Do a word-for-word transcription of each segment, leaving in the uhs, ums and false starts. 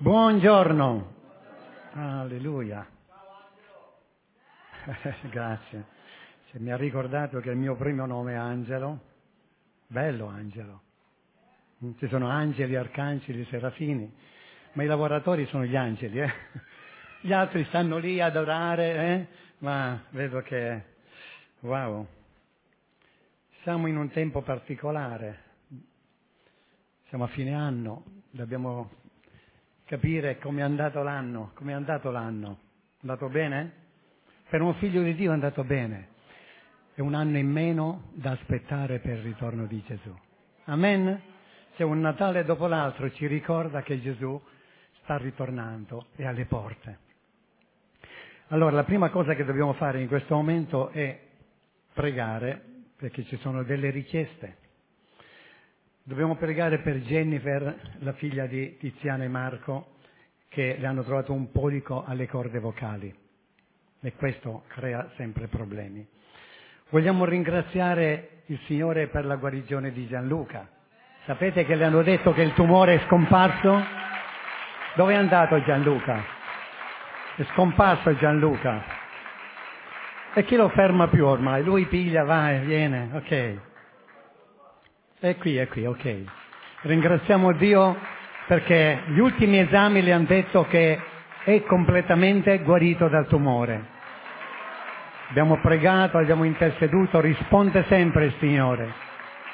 Buongiorno. Alleluia. Grazie. Se mi ha ricordato che il mio primo nome è Angelo. Bello Angelo. Ci sono angeli, arcangeli, serafini, ma i lavoratori sono gli angeli, eh? Gli altri stanno lì ad adorare, eh? Ma vedo che, wow, siamo in un tempo particolare, siamo a fine anno, dobbiamo capire come è andato l'anno, come è andato l'anno, è andato bene? Per un figlio di Dio è andato bene, è un anno in meno da aspettare per il ritorno di Gesù, amen? C'è un Natale dopo l'altro, ci ricorda che Gesù sta ritornando, è alle porte. Allora, la prima cosa che dobbiamo fare in questo momento è pregare, perché ci sono delle richieste. Dobbiamo pregare per Jennifer, la figlia di Tiziana e Marco, che le hanno trovato un polipo alle corde vocali e questo crea sempre problemi. Vogliamo ringraziare il Signore per la guarigione di Gianluca. Sapete che le hanno detto che il tumore è scomparso? Dove è andato Gianluca? È scomparso Gianluca. E chi lo ferma più ormai? Lui piglia, va e viene, ok. È qui, è qui, ok. Ringraziamo Dio perché gli ultimi esami le hanno detto che è completamente guarito dal tumore. Abbiamo pregato, abbiamo interceduto, risponde sempre il Signore.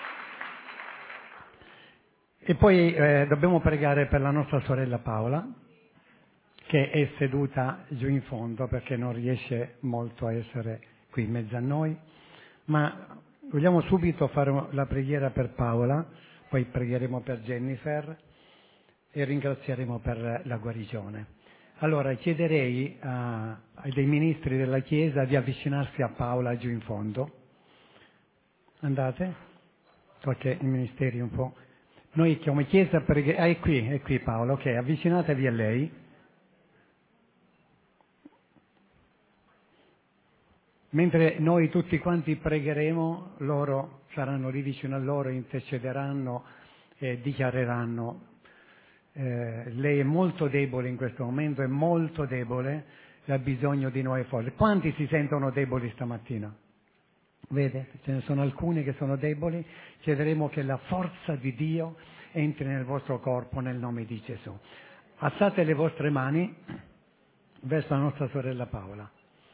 E poi eh, dobbiamo pregare per la nostra sorella Paola, che è seduta giù in fondo perché non riesce molto a essere qui in mezzo a noi, ma vogliamo subito fare la preghiera per Paola, poi pregheremo per Jennifer e ringrazieremo per la guarigione. Allora chiederei a, ai dei ministri della Chiesa di avvicinarsi a Paola giù in fondo. Andate? Qualche ministeri un po'. Noi come Chiesa preghiamo. Ah, è qui, è qui Paola, ok, avvicinatevi a lei. Mentre noi tutti quanti pregheremo, loro saranno lì vicino a loro, intercederanno e dichiareranno. Eh, lei è molto debole in questo momento, è molto debole e ha bisogno di nuove forze. Quanti si sentono deboli stamattina? Vede, ce ne sono alcuni che sono deboli, chiederemo che la forza di Dio entri nel vostro corpo nel nome di Gesù. Alzate le vostre mani verso la nostra sorella Paola.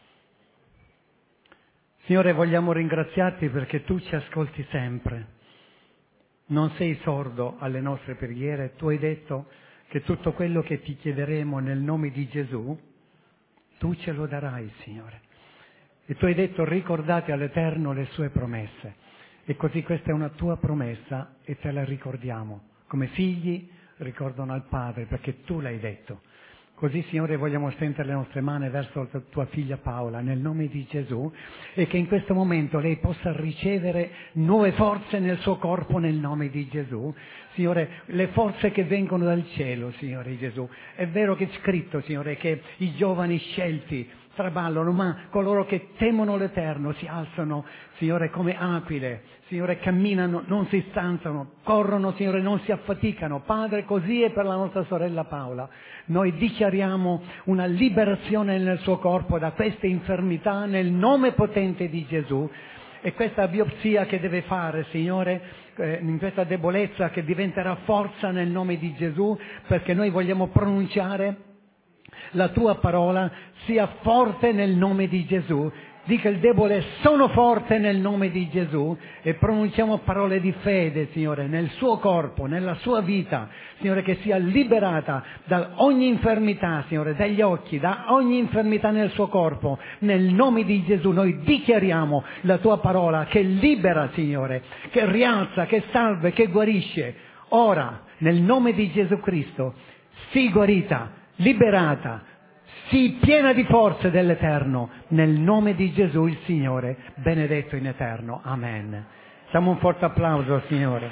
Signore, vogliamo ringraziarti perché tu ci ascolti sempre. Non sei sordo alle nostre preghiere. Tu hai detto che tutto quello che ti chiederemo nel nome di Gesù, tu ce lo darai, Signore. E tu hai detto ricordate all'Eterno le sue promesse. E così questa è una tua promessa e te la ricordiamo. Come figli ricordano al Padre perché tu l'hai detto. Così, Signore, vogliamo stendere le nostre mani verso tua figlia Paola nel nome di Gesù e che in questo momento lei possa ricevere nuove forze nel suo corpo nel nome di Gesù. Signore, le forze che vengono dal cielo, Signore Gesù. È vero che è scritto, Signore, che i giovani scelti traballano, ma coloro che temono l'Eterno si alzano, Signore, come aquile, Signore, camminano, non si stanzano, corrono, Signore, non si affaticano. Padre, così è per la nostra sorella Paola. Noi dichiariamo una liberazione nel suo corpo da queste infermità nel nome potente di Gesù. E questa biopsia che deve fare, Signore, eh, in questa debolezza che diventerà forza nel nome di Gesù, perché noi vogliamo pronunciare la tua parola sia forte nel nome di Gesù. Dica il debole, sono forte nel nome di Gesù e pronunciamo parole di fede, Signore, nel suo corpo, nella sua vita, Signore, che sia liberata da ogni infermità, Signore, dagli occhi, da ogni infermità nel suo corpo. Nel nome di Gesù noi dichiariamo la tua parola che libera, Signore, che rialza, che salva, che guarisce. Ora, nel nome di Gesù Cristo, sii guarita, liberata, sii piena di forze dell'Eterno, nel nome di Gesù il Signore, benedetto in eterno. Amen. Diamo un forte applauso al Signore.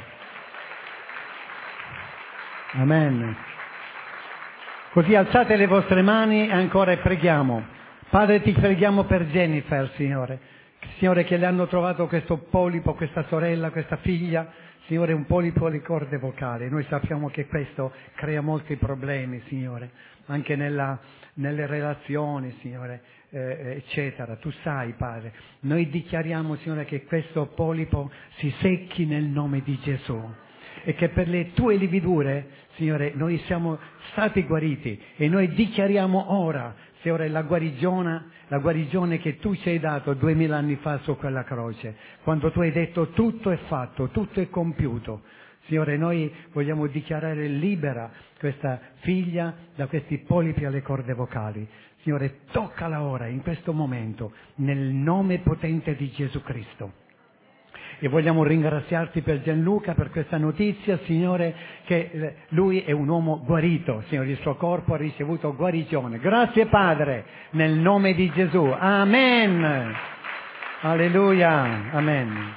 Amen. Così alzate le vostre mani e ancora preghiamo. Padre, ti preghiamo per Jennifer, Signore. Signore, che le hanno trovato questo polipo, questa sorella, questa figlia. Signore, un polipo alle corde vocali. Noi sappiamo che questo crea molti problemi, Signore, anche nella, nelle relazioni, Signore, eh, eccetera. Tu sai, Padre. Noi dichiariamo, Signore, che questo polipo si secchi nel nome di Gesù e che per le tue lividure, Signore, noi siamo stati guariti e noi dichiariamo ora, Signore, la guarigione, la guarigione che tu ci hai dato duemila anni fa su quella croce, quando tu hai detto tutto è fatto, tutto è compiuto. Signore, noi vogliamo dichiarare libera questa figlia da questi polipi alle corde vocali. Signore, toccala ora, in questo momento, nel nome potente di Gesù Cristo. E vogliamo ringraziarti per Gianluca, per questa notizia, Signore, che lui è un uomo guarito, Signore, il suo corpo ha ricevuto guarigione. Grazie Padre, nel nome di Gesù. Amen. Alleluia. Amen.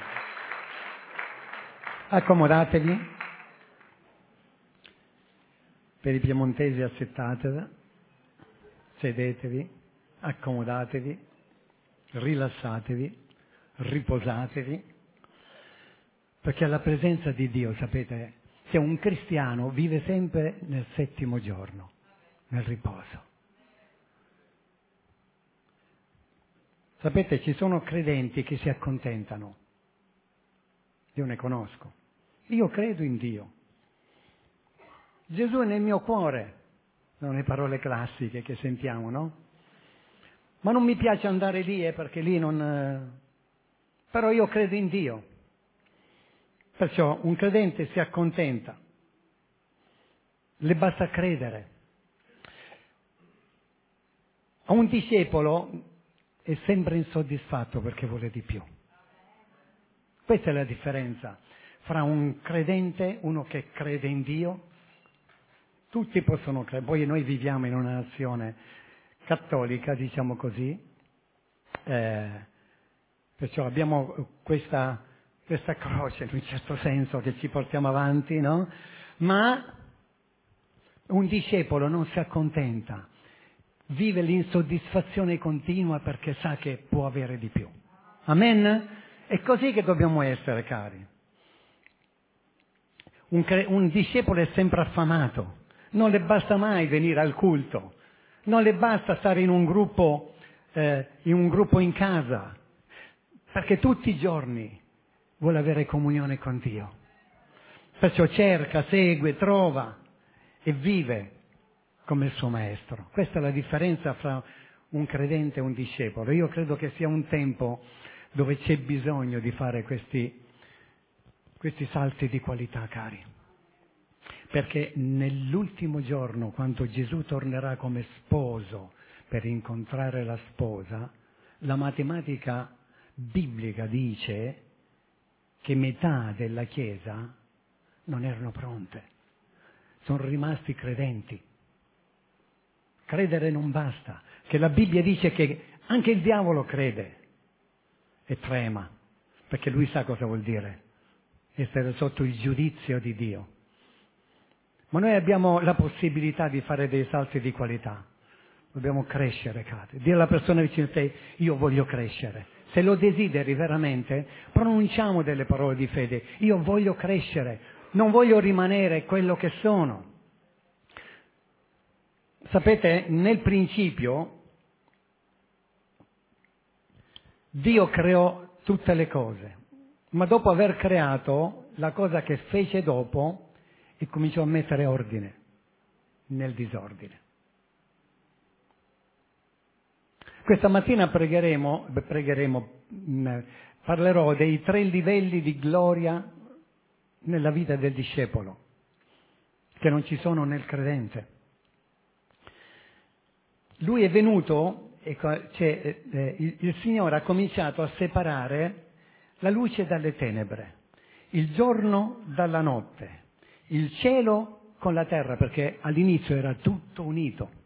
Accomodatevi. Per i piemontesi assettatevi, sedetevi, accomodatevi, rilassatevi, riposatevi. Perché la presenza di Dio, sapete, se un cristiano vive sempre nel settimo giorno, nel riposo. Sapete, ci sono credenti che si accontentano. Io ne conosco. Io credo in Dio. Gesù è nel mio cuore. Sono le parole classiche che sentiamo, no? Ma non mi piace andare lì, eh, perché lì non... Però io credo in Dio. Perciò un credente si accontenta, le basta credere. A un discepolo è sempre insoddisfatto perché vuole di più. Questa è la differenza fra un credente, uno che crede in Dio. Tutti possono credere, poi noi viviamo in una nazione cattolica, diciamo così, eh, perciò abbiamo questa... questa croce in un certo senso che ci portiamo avanti, no? Ma un discepolo non si accontenta, vive l'insoddisfazione continua perché sa che può avere di più. Amen? È così che dobbiamo essere, cari. Un, cre- un discepolo è sempre affamato, non le basta mai venire al culto, non le basta stare in un gruppo, eh, in un gruppo in casa, perché tutti i giorni vuole avere comunione con Dio. Perciò cerca, segue, trova e vive come il suo maestro. Questa è la differenza fra un credente e un discepolo. Io credo che sia un tempo dove c'è bisogno di fare questi, questi salti di qualità, cari. Perché nell'ultimo giorno, quando Gesù tornerà come sposo per incontrare la sposa, la matematica biblica dice che metà della Chiesa non erano pronte, sono rimasti credenti. Credere non basta, che la Bibbia dice che anche il diavolo crede e trema, perché lui sa cosa vuol dire essere sotto il giudizio di Dio. Ma noi abbiamo la possibilità di fare dei salti di qualità, dobbiamo crescere, cari. Dire alla persona vicino a te, io voglio crescere. Se lo desideri veramente, pronunciamo delle parole di fede. Io voglio crescere, non voglio rimanere quello che sono. Sapete, nel principio, Dio creò tutte le cose, ma dopo aver creato, la cosa che fece dopo, è cominciò a mettere ordine nel disordine. Questa mattina pregheremo, beh, pregheremo, mh, parlerò dei tre livelli di gloria nella vita del discepolo, che non ci sono nel credente. Lui è venuto, e cioè, eh, il, il Signore ha cominciato a separare la luce dalle tenebre, il giorno dalla notte, il cielo con la terra, perché all'inizio era tutto unito.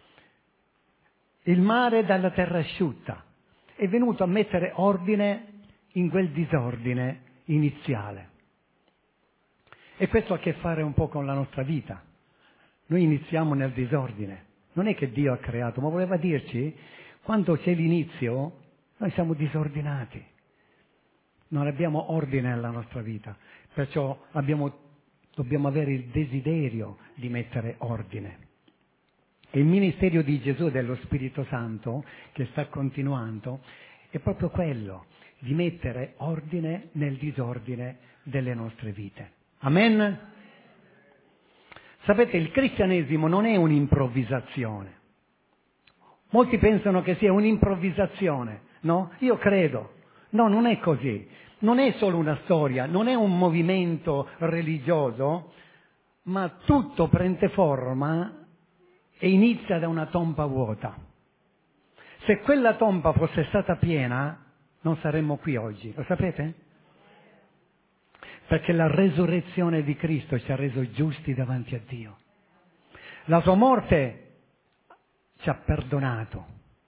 Il mare dalla terra asciutta, è venuto a mettere ordine in quel disordine iniziale. E questo ha a che fare un po' con la nostra vita. Noi iniziamo nel disordine, non è che Dio ha creato, ma voleva dirci, quando c'è l'inizio, noi siamo disordinati, non abbiamo ordine nella nostra vita. Perciò abbiamo, dobbiamo avere il desiderio di mettere ordine. E il ministero di Gesù e dello Spirito Santo, che sta continuando, è proprio quello, di mettere ordine nel disordine delle nostre vite. Amen? Sapete, il cristianesimo non è un'improvvisazione. Molti pensano che sia un'improvvisazione, no? Io credo. No, non è così. Non è solo una storia, non è un movimento religioso, ma tutto prende forma e inizia da una tomba vuota. Se quella tomba fosse stata piena, non saremmo qui oggi, lo sapete? Perché la resurrezione di Cristo ci ha reso giusti davanti a Dio. La sua morte ci ha perdonato,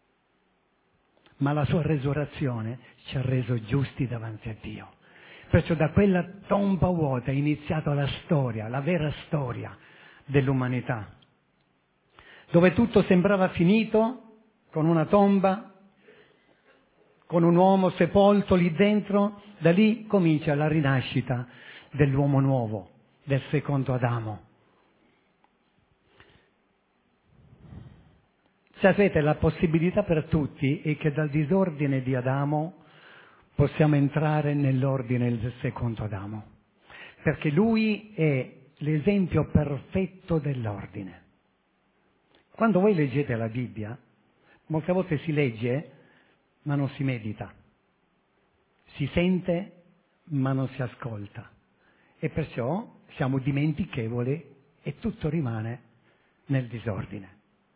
ma la sua resurrezione ci ha reso giusti davanti a Dio. Perciò da quella tomba vuota è iniziata la storia, la vera storia dell'umanità, dove tutto sembrava finito, con una tomba, con un uomo sepolto lì dentro. Da lì comincia la rinascita dell'uomo nuovo, del secondo Adamo. Sapete, la possibilità per tutti è che dal disordine di Adamo possiamo entrare nell'ordine del secondo Adamo, perché lui è l'esempio perfetto dell'ordine. Quando voi leggete la Bibbia, molte volte si legge ma non si medita, si sente ma non si ascolta, e perciò siamo dimentichevoli e tutto rimane nel disordine.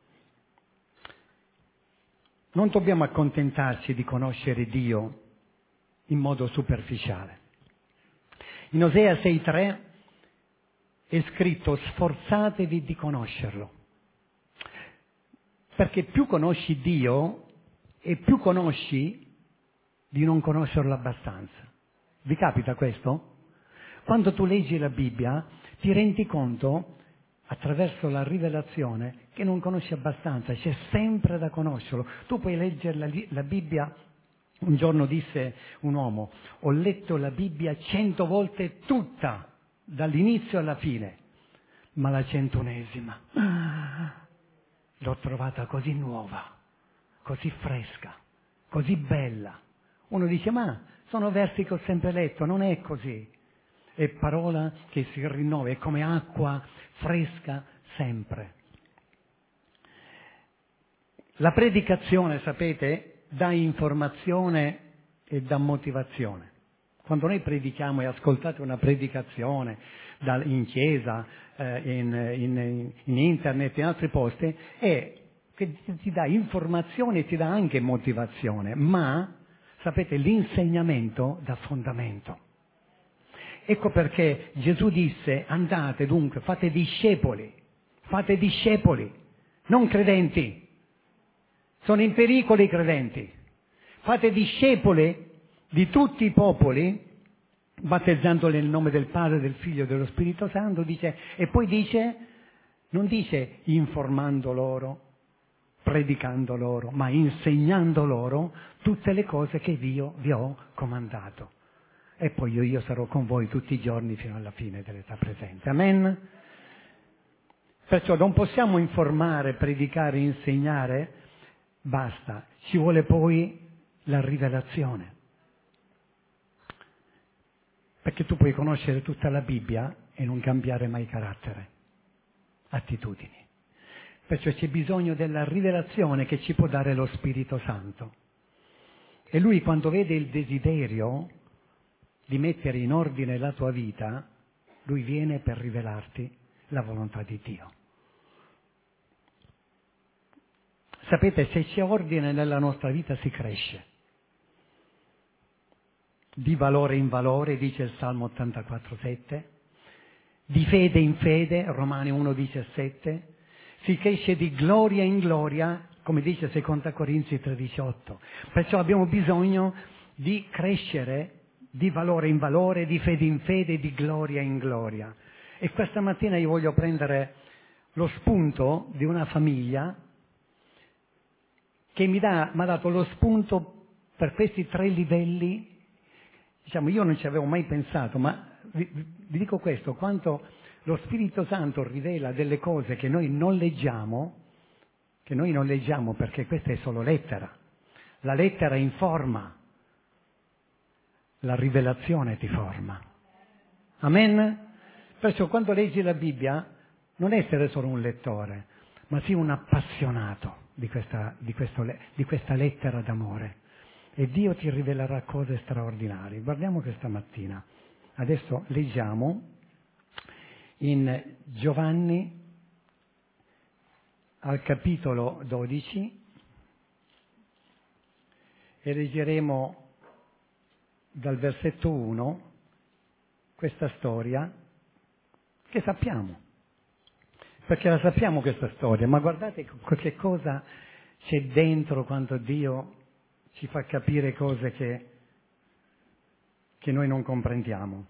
Non dobbiamo accontentarci di conoscere Dio in modo superficiale. In Osea sei tre è scritto: sforzatevi di conoscerlo. Perché più conosci Dio e più conosci di non conoscerlo abbastanza. Vi capita questo? Quando tu leggi la Bibbia ti rendi conto, attraverso la rivelazione, che non conosci abbastanza, c'è sempre da conoscerlo. Tu puoi leggere la, la Bibbia, un giorno disse un uomo: ho letto la Bibbia cento volte tutta, dall'inizio alla fine, ma la centunesima l'ho trovata così nuova, così fresca, così bella. Uno dice: ma sono versi che ho sempre letto. Non è così. È parola che si rinnova, è come acqua fresca sempre. La predicazione, sapete, dà informazione e dà motivazione. Quando noi predichiamo e ascoltate una predicazione in chiesa, in, in, in internet, in altri posti, è che ti dà informazione e ti dà anche motivazione, ma sapete, l'insegnamento dà fondamento. Ecco perché Gesù disse: andate dunque, fate discepoli, fate discepoli, non credenti. Sono in pericolo i credenti. Fate discepoli di tutti i popoli, battezzandoli nel nome del Padre, del Figlio e dello Spirito Santo, dice, e poi dice, non dice informando loro, predicando loro, ma insegnando loro tutte le cose che io vi ho comandato. E poi io, io sarò con voi tutti i giorni fino alla fine dell'età presente. Amen? Perciò non possiamo informare, predicare, insegnare, basta. Ci vuole poi la rivelazione. Perché tu puoi conoscere tutta la Bibbia e non cambiare mai carattere, attitudini. Perciò c'è bisogno della rivelazione che ci può dare lo Spirito Santo. E lui, quando vede il desiderio di mettere in ordine la tua vita, lui viene per rivelarti la volontà di Dio. Sapete, se c'è ordine nella nostra vita si cresce. Di valore in valore, dice il Salmo ottantaquattro sette, di fede in fede, Romani uno diciassette, si cresce di gloria in gloria, come dice seconda Corinzi tre diciotto. Perciò abbiamo bisogno di crescere di valore in valore, di fede in fede, di gloria in gloria. E questa mattina io voglio prendere lo spunto di una famiglia che mi dà, mi ha dato lo spunto per questi tre livelli. Diciamo, io non ci avevo mai pensato, ma vi, vi dico questo, quanto lo Spirito Santo rivela delle cose che noi non leggiamo, che noi non leggiamo perché questa è solo lettera. La lettera informa, la rivelazione ti forma. Amen? Perciò quando leggi la Bibbia non essere solo un lettore, ma sii un appassionato di questa, di questo, di questa lettera d'amore. E Dio ti rivelerà cose straordinarie. Guardiamo questa mattina. Adesso leggiamo in Giovanni al capitolo dodici e leggeremo dal versetto uno questa storia che sappiamo, perché la sappiamo questa storia, ma guardate che cosa c'è dentro quando Dio ci fa capire cose che, che noi non comprendiamo.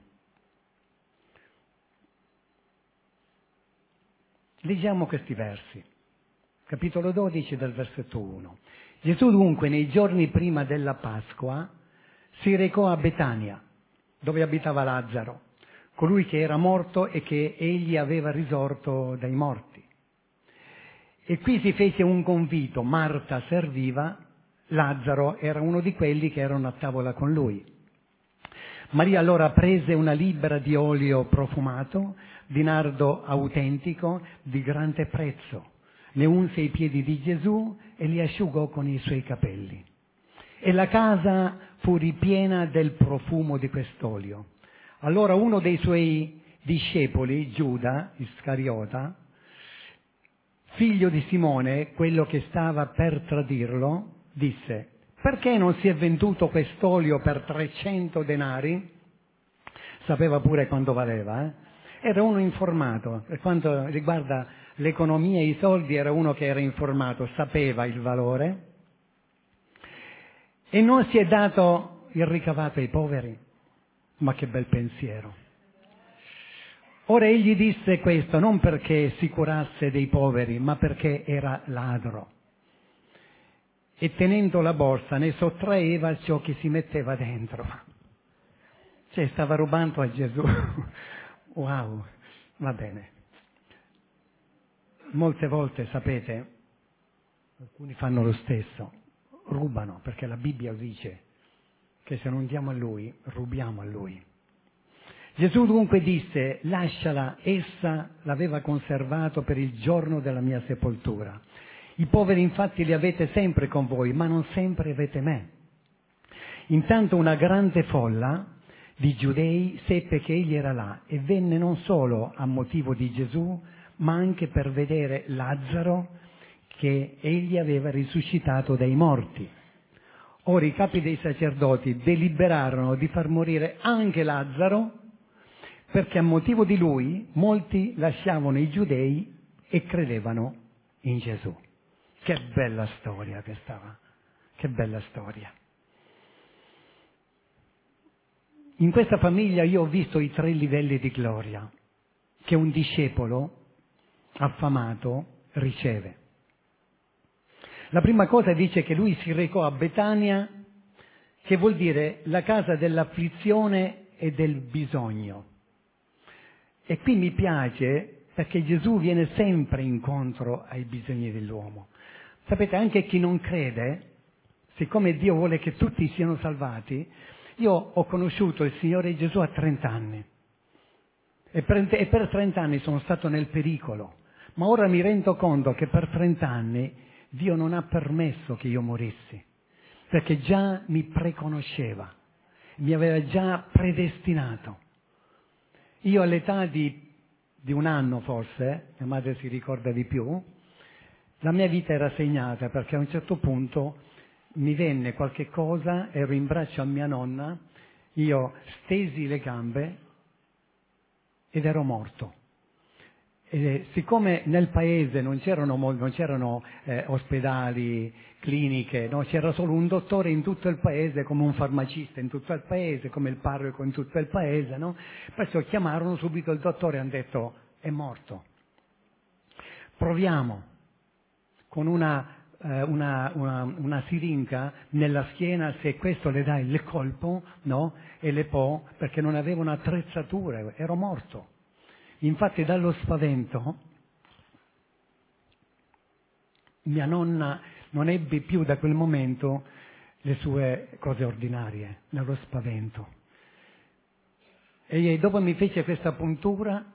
Leggiamo questi versi, capitolo dodici del versetto uno. Gesù dunque nei giorni prima della Pasqua si recò a Betania, dove abitava Lazzaro, colui che era morto e che egli aveva risorto dai morti. E qui si fece un convito, Marta serviva, Lazzaro era uno di quelli che erano a tavola con lui. Maria allora prese una libbra di olio profumato, di nardo autentico, di grande prezzo, ne unse i piedi di Gesù e li asciugò con i suoi capelli. E la casa fu ripiena del profumo di quest'olio. Allora uno dei suoi discepoli, Giuda Iscariota, figlio di Simone, quello che stava per tradirlo, disse: perché non si è venduto quest'olio per trecento denari? Sapeva pure quanto valeva, eh? Era uno informato, per quanto riguarda l'economia e i soldi era uno che era informato, sapeva il valore. E non si è dato il ricavato ai poveri? Ma che bel pensiero. Ora egli disse questo non perché si curasse dei poveri, ma perché era ladro. E tenendo la borsa ne sottraeva ciò che si metteva dentro. Cioè stava rubando a Gesù. Wow, va bene. Molte volte, sapete, alcuni fanno lo stesso, rubano, perché la Bibbia dice che se non diamo a Lui, rubiamo a Lui. Gesù dunque disse: lasciala, essa l'aveva conservato per il giorno della mia sepoltura. I poveri infatti li avete sempre con voi, ma non sempre avete me. Intanto una grande folla di giudei seppe che egli era là e venne non solo a motivo di Gesù, ma anche per vedere Lazzaro che egli aveva risuscitato dai morti. Ora i capi dei sacerdoti deliberarono di far morire anche Lazzaro, perché a motivo di lui molti lasciavano i giudei e credevano in Gesù. Che bella storia che stava, che bella storia. In questa famiglia io ho visto i tre livelli di gloria che un discepolo affamato riceve. La prima cosa dice che lui si recò a Betania, che vuol dire la casa dell'afflizione e del bisogno. E qui mi piace perché Gesù viene sempre incontro ai bisogni dell'uomo. Sapete, anche chi non crede, siccome Dio vuole che tutti siano salvati, io ho conosciuto il Signore Gesù a trenta anni e per, e per trenta anni sono stato nel pericolo, ma ora mi rendo conto che per trenta anni Dio non ha permesso che io morissi, perché già mi preconosceva, mi aveva già predestinato. Io all'età di, di un anno forse, mia madre si ricorda di più, la mia vita era segnata perché a un certo punto mi venne qualche cosa, ero in braccio a mia nonna, io stesi le gambe ed ero morto. E siccome nel paese non c'erano, non c'erano eh, ospedali, cliniche, no? C'era solo un dottore in tutto il paese, come un farmacista in tutto il paese, come il parroco in tutto il paese, no? Perciò chiamarono subito il dottore e hanno detto: è morto. Proviamo con una eh, una, una, una siringa nella schiena se questo le dai il colpo, no? E le può, perché non avevo un'attrezzatura, ero morto. Infatti dallo spavento mia nonna non ebbe più da quel momento le sue cose ordinarie, dallo spavento. E dopo mi fece questa puntura.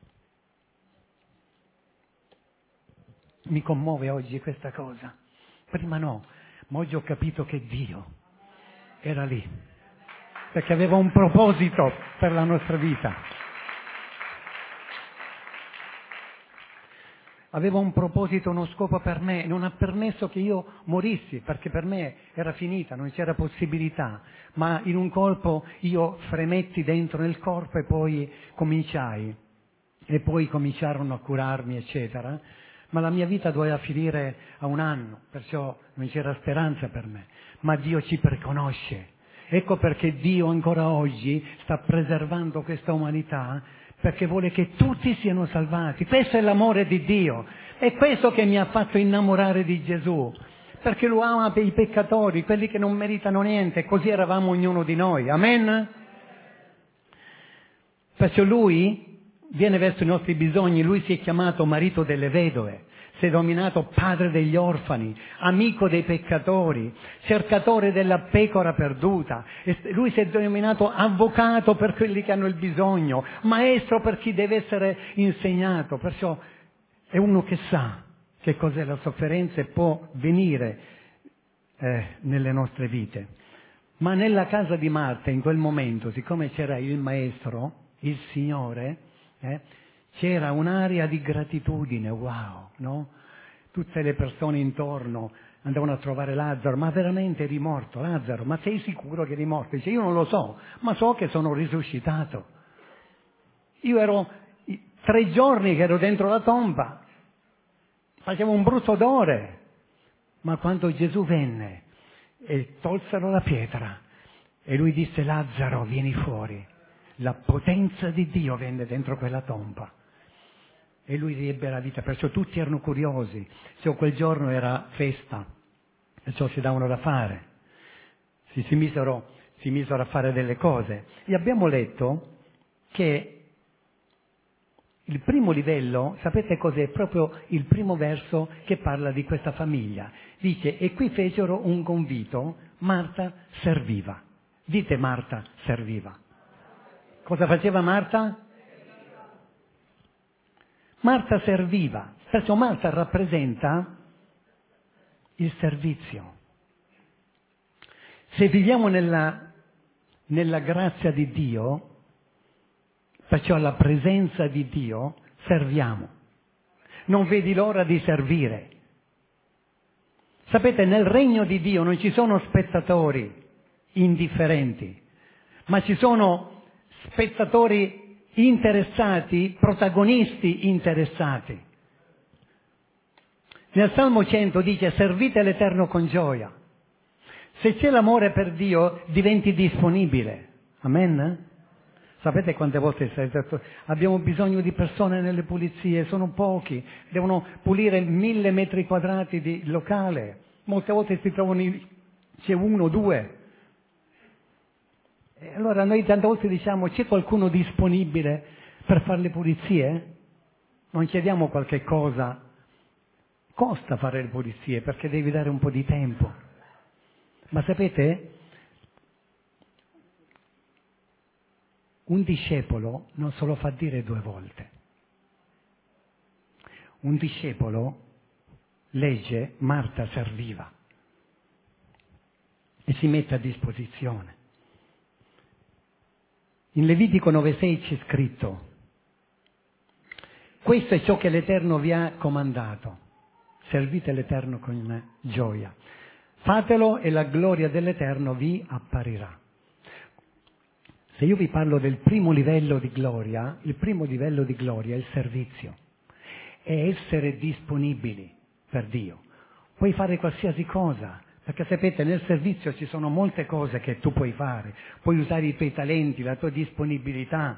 Mi commuove oggi questa cosa. Prima no, ma oggi ho capito che Dio era lì, perché aveva un proposito per la nostra vita. Aveva un proposito, uno scopo per me, non ha permesso che io morissi, perché per me era finita, non c'era possibilità, ma in un colpo io fremetti dentro nel corpo e poi cominciai, e poi cominciarono a curarmi, eccetera, ma la mia vita doveva finire a un anno, perciò non c'era speranza per me, ma Dio ci preconosce. Ecco perché Dio ancora oggi sta preservando questa umanità, perché vuole che tutti siano salvati. Questo è l'amore di Dio. È questo che mi ha fatto innamorare di Gesù. Perché Lui ama i peccatori, quelli che non meritano niente. Così eravamo ognuno di noi. Amen? Perciò Lui viene verso i nostri bisogni. Lui si è chiamato marito delle vedove. Si è dominato padre degli orfani, amico dei peccatori, cercatore della pecora perduta. Lui si è denominato avvocato per quelli che hanno il bisogno, maestro per chi deve essere insegnato. Perciò è uno che sa che cos'è la sofferenza e può venire eh, nelle nostre vite. Ma nella casa di Marta, in quel momento, siccome c'era il maestro, il Signore, eh, c'era un'aria di gratitudine, wow, no? Tutte le persone intorno andavano a trovare Lazzaro, ma veramente eri morto, Lazzaro, ma sei sicuro che eri morto? Dice, io non lo so, ma so che sono risuscitato. Io ero tre giorni che ero dentro la tomba, facevo un brutto odore, ma quando Gesù venne e tolsero la pietra e lui disse, Lazzaro, vieni fuori, la potenza di Dio venne dentro quella tomba. E lui riebbe la vita, perciò tutti erano curiosi, cioè quel giorno era festa, perciò si davano da fare, si, si, misero, si misero a fare delle cose. E abbiamo letto che il primo livello, sapete cos'è? Proprio il primo verso che parla di questa famiglia. Dice, e qui fecero un convito, Marta serviva. Dite Marta serviva. Cosa faceva Marta? Marta serviva, perciò Marta rappresenta il servizio. Se viviamo nella, nella grazia di Dio, perciò alla presenza di Dio, serviamo. Non vedi l'ora di servire. Sapete, nel regno di Dio non ci sono spettatori indifferenti, ma ci sono spettatori interessati, protagonisti interessati. Nel Salmo cento dice servite l'Eterno con gioia. Se c'è l'amore per Dio diventi disponibile. Amen? Sapete quante volte abbiamo bisogno di persone nelle pulizie, sono pochi, devono pulire mille metri quadrati di locale, molte volte si trovano, c'è uno, due. E allora noi tante volte diciamo, c'è qualcuno disponibile per fare le pulizie? Non chiediamo qualche cosa, costa fare le pulizie perché devi dare un po' di tempo. Ma sapete, un discepolo non se lo fa dire due volte. Un discepolo legge Marta serviva e si mette a disposizione. In Levitico nove sei c'è scritto, questo è ciò che l'Eterno vi ha comandato, servite l'Eterno con gioia, fatelo e la gloria dell'Eterno vi apparirà. Se io vi parlo del primo livello di gloria, il primo livello di gloria è il servizio, è essere disponibili per Dio. Puoi fare qualsiasi cosa, perché sapete nel servizio ci sono molte cose che tu puoi fare, puoi usare i tuoi talenti, la tua disponibilità.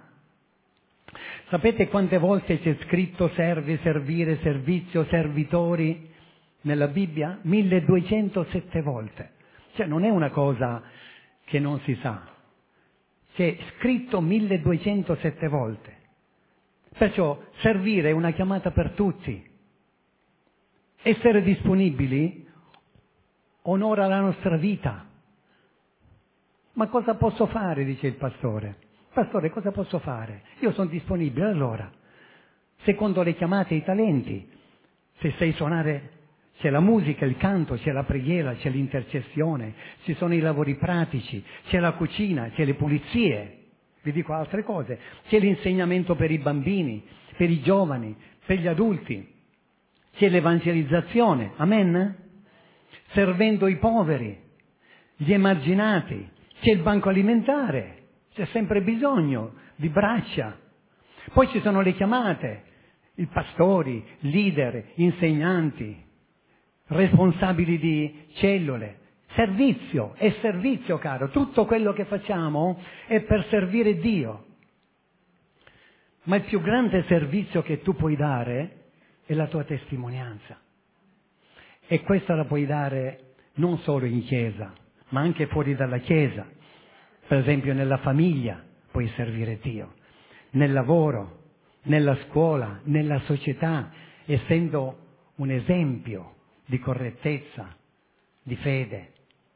Sapete quante volte c'è scritto serve, servire, servizio, servitori nella Bibbia? milleduecentosette volte. Cioè non è una cosa che non si sa. C'è scritto milleduecentosette volte. Perciò servire è una chiamata per tutti. Essere disponibili onora la nostra vita. Ma cosa posso fare? Dice il pastore. Pastore, cosa posso fare? Io sono disponibile. Allora, secondo le chiamate e i talenti, se sai suonare, c'è la musica, il canto, c'è la preghiera, c'è l'intercessione, ci sono i lavori pratici, c'è la cucina, c'è le pulizie, vi dico altre cose, c'è l'insegnamento per i bambini, per i giovani, per gli adulti, c'è l'evangelizzazione, amen? Servendo i poveri, gli emarginati, c'è il banco alimentare, c'è sempre bisogno di braccia. Poi ci sono le chiamate, i pastori, leader, insegnanti, responsabili di cellule. Servizio, è servizio, caro. Tutto quello che facciamo è per servire Dio. Ma il più grande servizio che tu puoi dare è la tua testimonianza. E questa la puoi dare non solo in chiesa, ma anche fuori dalla chiesa. Per esempio nella famiglia puoi servire Dio, nel lavoro, nella scuola, nella società, essendo un esempio di correttezza, di fede.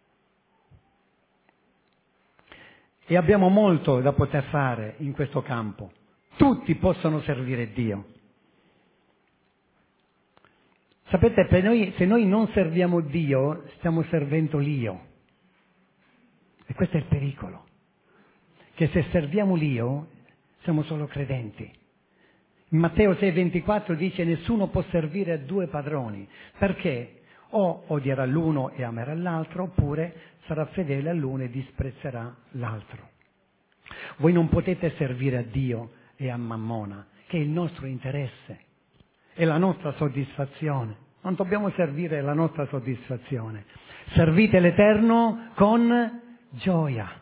E abbiamo molto da poter fare in questo campo. Tutti possono servire Dio. Sapete, per noi, se noi non serviamo Dio, stiamo servendo l'io. E questo è il pericolo. Che se serviamo l'io, siamo solo credenti. In Matteo sei ventiquattro dice: nessuno può servire a due padroni, perché o odierà l'uno e amerà l'altro, oppure sarà fedele all'uno e disprezzerà l'altro. Voi non potete servire a Dio e a Mammona, che è il nostro interesse, è la nostra soddisfazione. Non dobbiamo servire la nostra soddisfazione. Servite l'Eterno con gioia.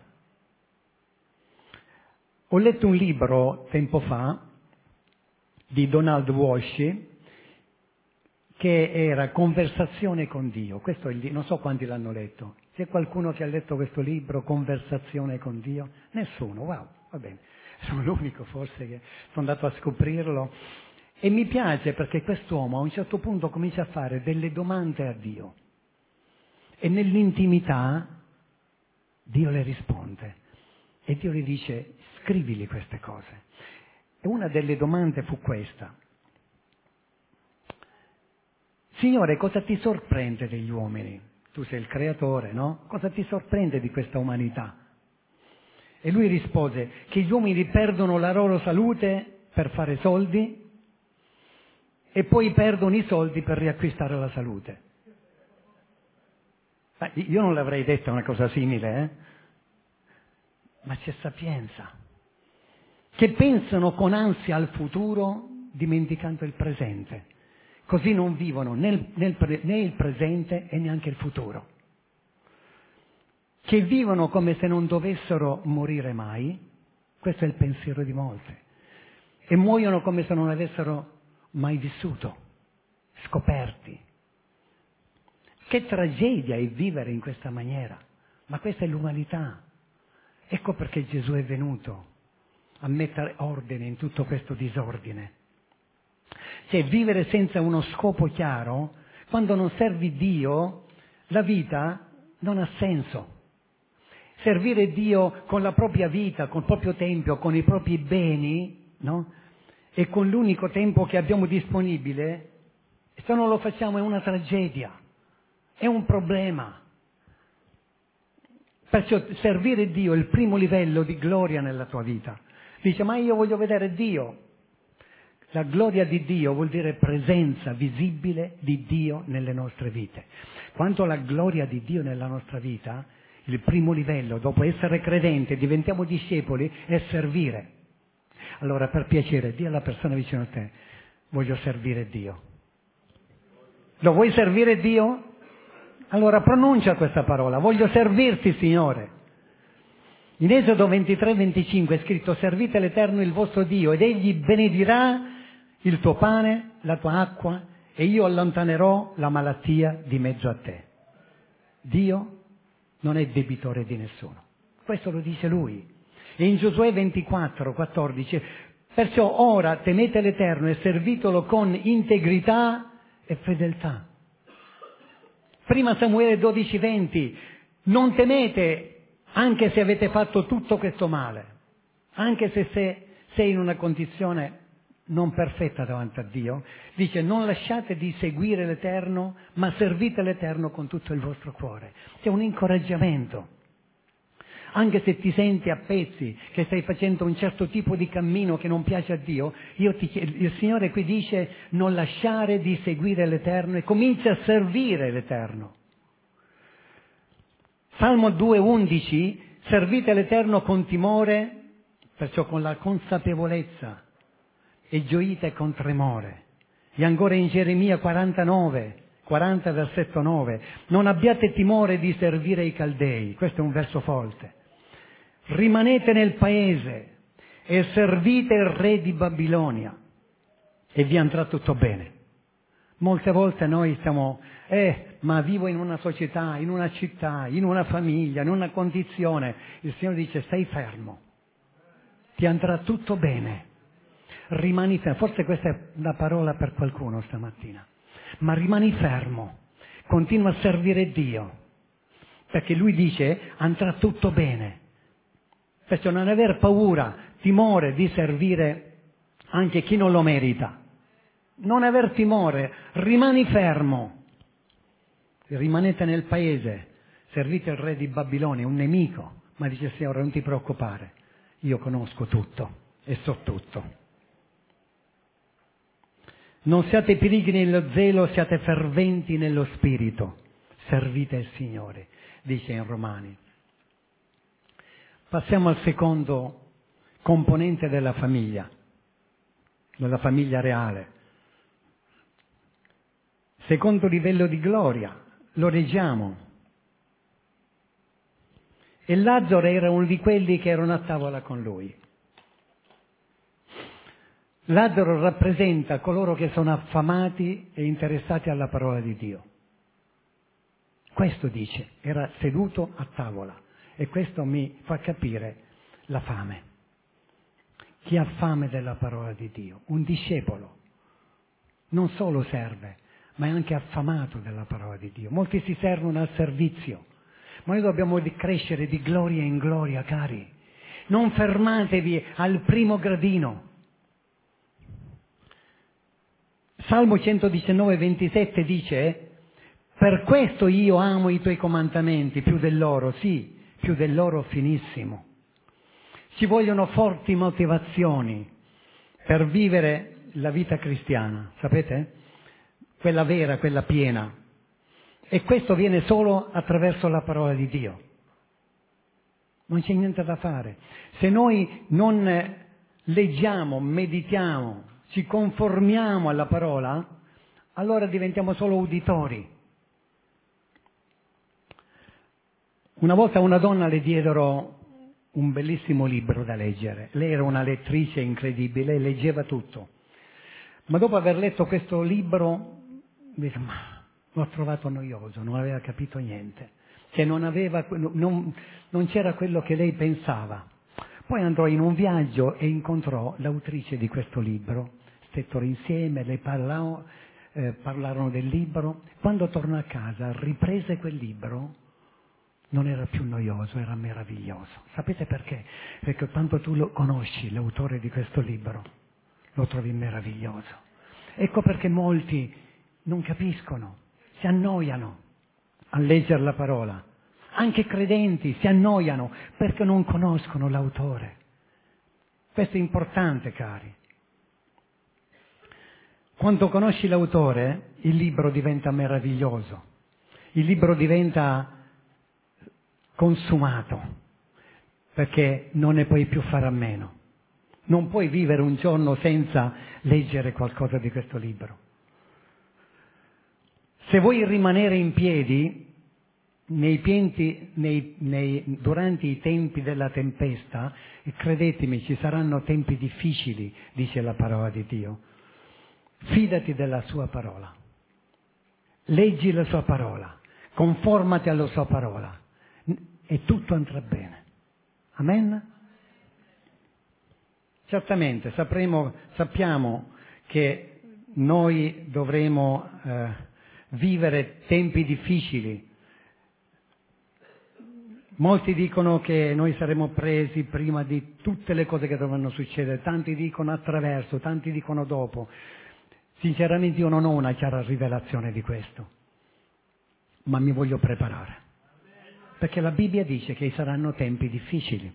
Ho letto un libro tempo fa di Donald Walsh che era Conversazione con Dio. Questo è il, non so quanti l'hanno letto. C'è qualcuno che ha letto questo libro, Conversazione con Dio? Nessuno, wow, va bene. Sono l'unico forse che sono andato a scoprirlo. E mi piace perché quest'uomo a un certo punto comincia a fare delle domande a Dio. E nell'intimità Dio le risponde. E Dio gli dice: scrivili queste cose. E una delle domande fu questa: Signore, cosa ti sorprende degli uomini? Tu sei il creatore, no? Cosa ti sorprende di questa umanità? E lui rispose che gli uomini perdono la loro salute per fare soldi e poi perdono i soldi per riacquistare la salute. Ma io non l'avrei detta una cosa simile, eh? Ma c'è sapienza. Che pensano con ansia al futuro dimenticando il presente. Così non vivono né, nel, né il presente e neanche il futuro. Che vivono come se non dovessero morire mai, questo è il pensiero di molti, e muoiono come se non avessero mai vissuto, scoperti. Che tragedia è vivere in questa maniera, ma questa è l'umanità. Ecco perché Gesù è venuto a mettere ordine in tutto questo disordine. Cioè vivere senza uno scopo chiaro, quando non servi Dio, la vita non ha senso. Servire Dio con la propria vita, col proprio tempo, con i propri beni, no? E con l'unico tempo che abbiamo disponibile, se non lo facciamo è una tragedia, è un problema. Perciò servire Dio è il primo livello di gloria nella tua vita. Dice: ma io voglio vedere Dio. La gloria di Dio vuol dire presenza visibile di Dio nelle nostre vite. Quanto alla gloria di Dio nella nostra vita, il primo livello, dopo essere credente, diventiamo discepoli, è servire. Allora, per piacere, di alla persona vicino a te: voglio servire Dio. Lo vuoi servire Dio? Allora pronuncia questa parola: voglio servirti, Signore. In Esodo ventitré venticinque è scritto: servite l'Eterno il vostro Dio ed egli benedirà il tuo pane, la tua acqua e io allontanerò la malattia di mezzo a te. Dio non è debitore di nessuno. Questo lo dice lui. E in Giosuè ventiquattro, quattordici, perciò ora temete l'Eterno e servitelo con integrità e fedeltà. Prima Samuele dodici, venti, non temete anche se avete fatto tutto questo male, anche se sei in una condizione non perfetta davanti a Dio, dice non lasciate di seguire l'Eterno, ma servite l'Eterno con tutto il vostro cuore. C'è un incoraggiamento. Anche se ti senti a pezzi, che stai facendo un certo tipo di cammino che non piace a Dio, io ti chiedo, il Signore qui dice non lasciare di seguire l'Eterno e comincia a servire l'Eterno. Salmo due, undici, servite l'Eterno con timore, perciò con la consapevolezza, e gioite con tremore. E ancora in Geremia quarantanove, quaranta versetto nove, non abbiate timore di servire i Caldei, questo è un verso forte. Rimanete nel paese e servite il re di Babilonia e vi andrà tutto bene. Molte volte noi stiamo, eh, ma vivo in una società, in una città, in una famiglia, in una condizione. Il Signore dice stai fermo, ti andrà tutto bene. Rimani fermo, forse questa è una parola per qualcuno stamattina, ma rimani fermo, continua a servire Dio, perché Lui dice andrà tutto bene. Perciò non aver paura, timore di servire anche chi non lo merita. Non aver timore, rimani fermo. Rimanete nel paese, servite il re di Babilonia, un nemico, ma dice Signore non ti preoccupare, io conosco tutto e so tutto. Non siate pigri nello zelo, siate ferventi nello spirito, servite il Signore, dice in Romani. Passiamo al secondo componente della famiglia, della famiglia reale. Secondo livello di gloria, lo leggiamo. E Lazzaro era uno di quelli che erano a tavola con lui. Lazzaro rappresenta coloro che sono affamati e interessati alla parola di Dio. Questo dice, era seduto a tavola. E questo mi fa capire la fame. Chi ha fame della parola di Dio? Un discepolo. Non solo serve, ma è anche affamato della parola di Dio. Molti si servono al servizio, ma noi dobbiamo crescere di gloria in gloria, cari. Non fermatevi al primo gradino. Salmo centodiciannove, ventisette dice, per questo io amo i tuoi comandamenti più dell'oro, sì, più dell'oro finissimo. Ci vogliono forti motivazioni per vivere la vita cristiana, sapete? Quella vera, quella piena. E questo viene solo attraverso la parola di Dio. Non c'è niente da fare. Se noi non leggiamo, meditiamo, ci conformiamo alla parola, allora diventiamo solo uditori. Una volta a una donna le diedero un bellissimo libro da leggere. Lei era una lettrice incredibile, leggeva tutto. Ma dopo aver letto questo libro, dice, ma l'ho trovato noioso, non aveva capito niente. Cioè non aveva, non, non c'era quello che lei pensava. Poi andò in un viaggio e incontrò l'autrice di questo libro. Stettero insieme, le parlò, eh, parlarono del libro. Quando tornò a casa, riprese quel libro. Non era più noioso, era meraviglioso. Sapete perché? Perché quando tu lo conosci, l'autore di questo libro, lo trovi meraviglioso. Ecco perché molti non capiscono, si annoiano a leggere la parola. Anche credenti si annoiano perché non conoscono l'autore. Questo è importante, cari. Quando conosci l'autore, il libro diventa meraviglioso. Il libro diventa consumato, perché non ne puoi più fare a meno. Non puoi vivere un giorno senza leggere qualcosa di questo libro. Se vuoi rimanere in piedi, nei piedi nei, nei, durante i tempi della tempesta, e credetemi, ci saranno tempi difficili, dice la parola di Dio, fidati della sua parola. leggi la sua parola, conformati alla sua parola e tutto andrà bene. Amen? Certamente sapremo, sappiamo che noi dovremo eh, vivere tempi difficili. Molti dicono che noi saremo presi prima di tutte le cose che dovranno succedere, tanti dicono attraverso, tanti dicono dopo. Sinceramente io non ho una chiara rivelazione di questo, ma mi voglio preparare, perché la Bibbia dice che saranno tempi difficili.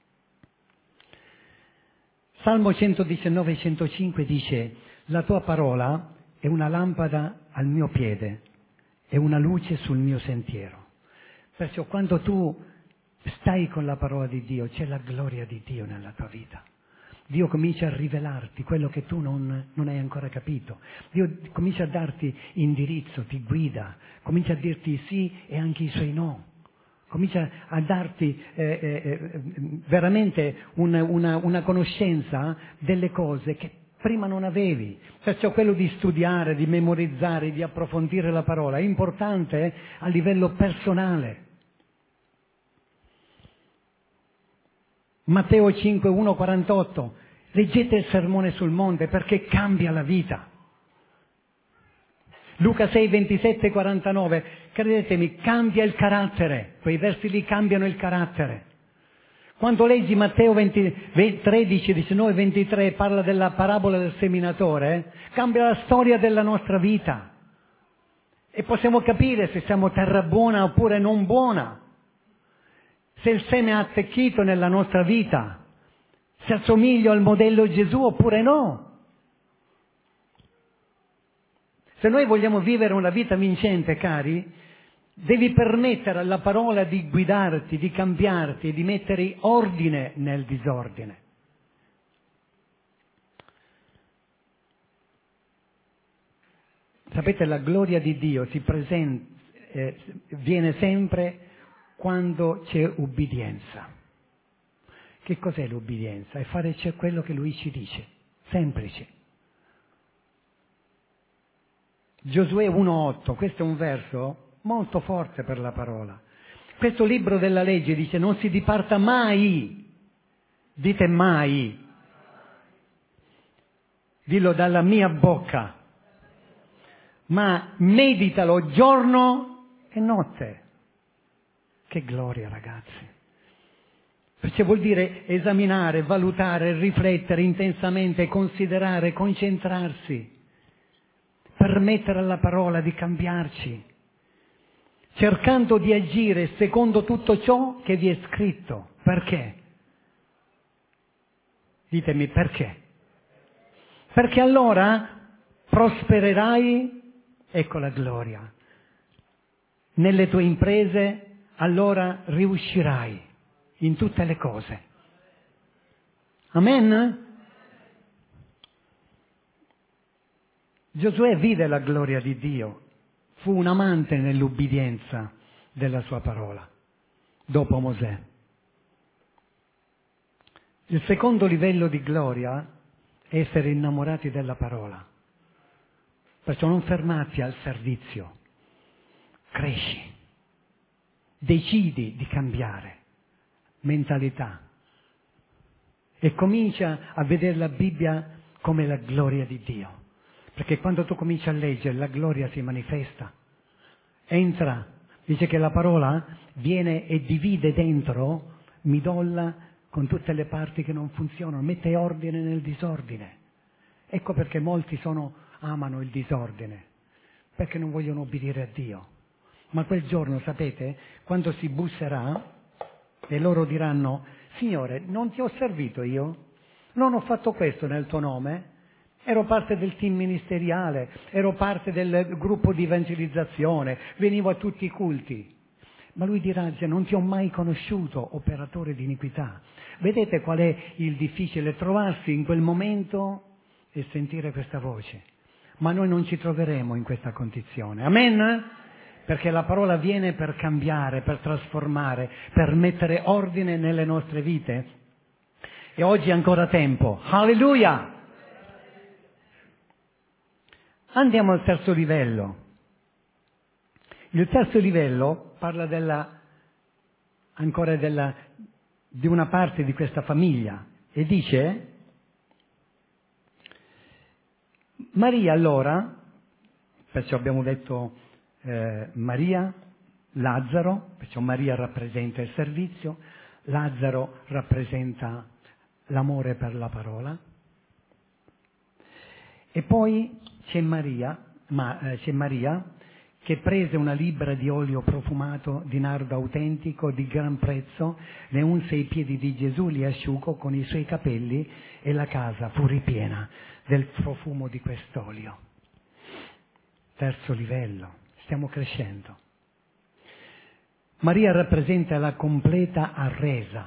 Salmo centodiciannove centocinque dice: la tua parola è una lampada al mio piede e una luce sul mio sentiero. Perciò quando tu stai con la parola di Dio c'è la gloria di Dio nella tua vita. Dio comincia a rivelarti quello che tu non, non hai ancora capito. Dio comincia a darti indirizzo, ti guida, comincia a dirti sì e anche i suoi no. Comincia a darti eh, eh, veramente una, una, una conoscenza delle cose che prima non avevi. Perciò quello di studiare, di memorizzare, di approfondire la parola è importante a livello personale. Matteo cinque, uno, quarantotto. Leggete il sermone sul monte perché cambia la vita. Luca sei, ventisette, quarantanove. Credetemi, cambia il carattere. Quei versi lì cambiano il carattere. Quando leggi Matteo venti, tredici, diciannove, ventitré, parla della parabola del seminatore, cambia la storia della nostra vita. E possiamo capire se siamo terra buona oppure non buona. Se il seme ha attecchito nella nostra vita, se assomiglio al modello Gesù oppure no. Se noi vogliamo vivere una vita vincente, cari, devi permettere alla parola di guidarti, di cambiarti e di mettere ordine nel disordine. Sapete, la gloria di Dio si presenta, eh, viene sempre quando c'è ubbidienza. Che cos'è l'ubbidienza? È fare quello che Lui ci dice, semplice. Giosuè uno otto, questo è un verso molto forte per la parola. Questo libro della legge dice: non si diparta mai, dite mai, dillo dalla mia bocca, ma meditalo giorno e notte. Che gloria, ragazzi! Perché vuol dire esaminare, valutare, riflettere intensamente, considerare, concentrarsi, permettere alla parola di cambiarci, cercando di agire secondo tutto ciò che vi è scritto. Perché? Ditemi perché. Perché allora prospererai, ecco la gloria. Nelle tue imprese allora riuscirai in tutte le cose. Amen? Giosuè vide la gloria di Dio, fu un amante nell'ubbidienza della sua parola, dopo Mosè. Il secondo livello di gloria è essere innamorati della parola. Perciò non fermarti al servizio, cresci, decidi di cambiare mentalità e comincia a vedere la Bibbia come la gloria di Dio. Perché quando tu cominci a leggere, la gloria si manifesta. Entra, dice che la parola viene e divide dentro, midolla con tutte le parti che non funzionano, mette ordine nel disordine. Ecco perché molti sono, amano il disordine, perché non vogliono obbedire a Dio. Ma quel giorno, sapete, quando si busserà e loro diranno: Signore, non ti ho servito io? Non ho fatto questo nel tuo nome? Ero parte del team ministeriale, ero parte del gruppo di evangelizzazione, venivo a tutti i culti. Ma lui dirà: non ti ho mai conosciuto, operatore di iniquità. Vedete qual è il difficile? Trovarsi in quel momento e sentire questa voce. Ma noi non ci troveremo in questa condizione. Amen? Perché la parola viene per cambiare, per trasformare, per mettere ordine nelle nostre vite. E oggi è ancora tempo. Alleluia! Andiamo al terzo livello. Il terzo livello parla della, ancora della, di una parte di questa famiglia e dice: Maria allora, perciò abbiamo detto eh, Maria, Lazzaro, perciò Maria rappresenta il servizio, Lazzaro rappresenta l'amore per la parola, e poi c'è Maria, ma, eh, c'è Maria che prese una libbra di olio profumato di nardo autentico di gran prezzo, ne unse i piedi di Gesù, li asciugò con i suoi capelli e la casa fu ripiena del profumo di quest'olio. Terzo livello, stiamo crescendo. Maria rappresenta la completa arresa,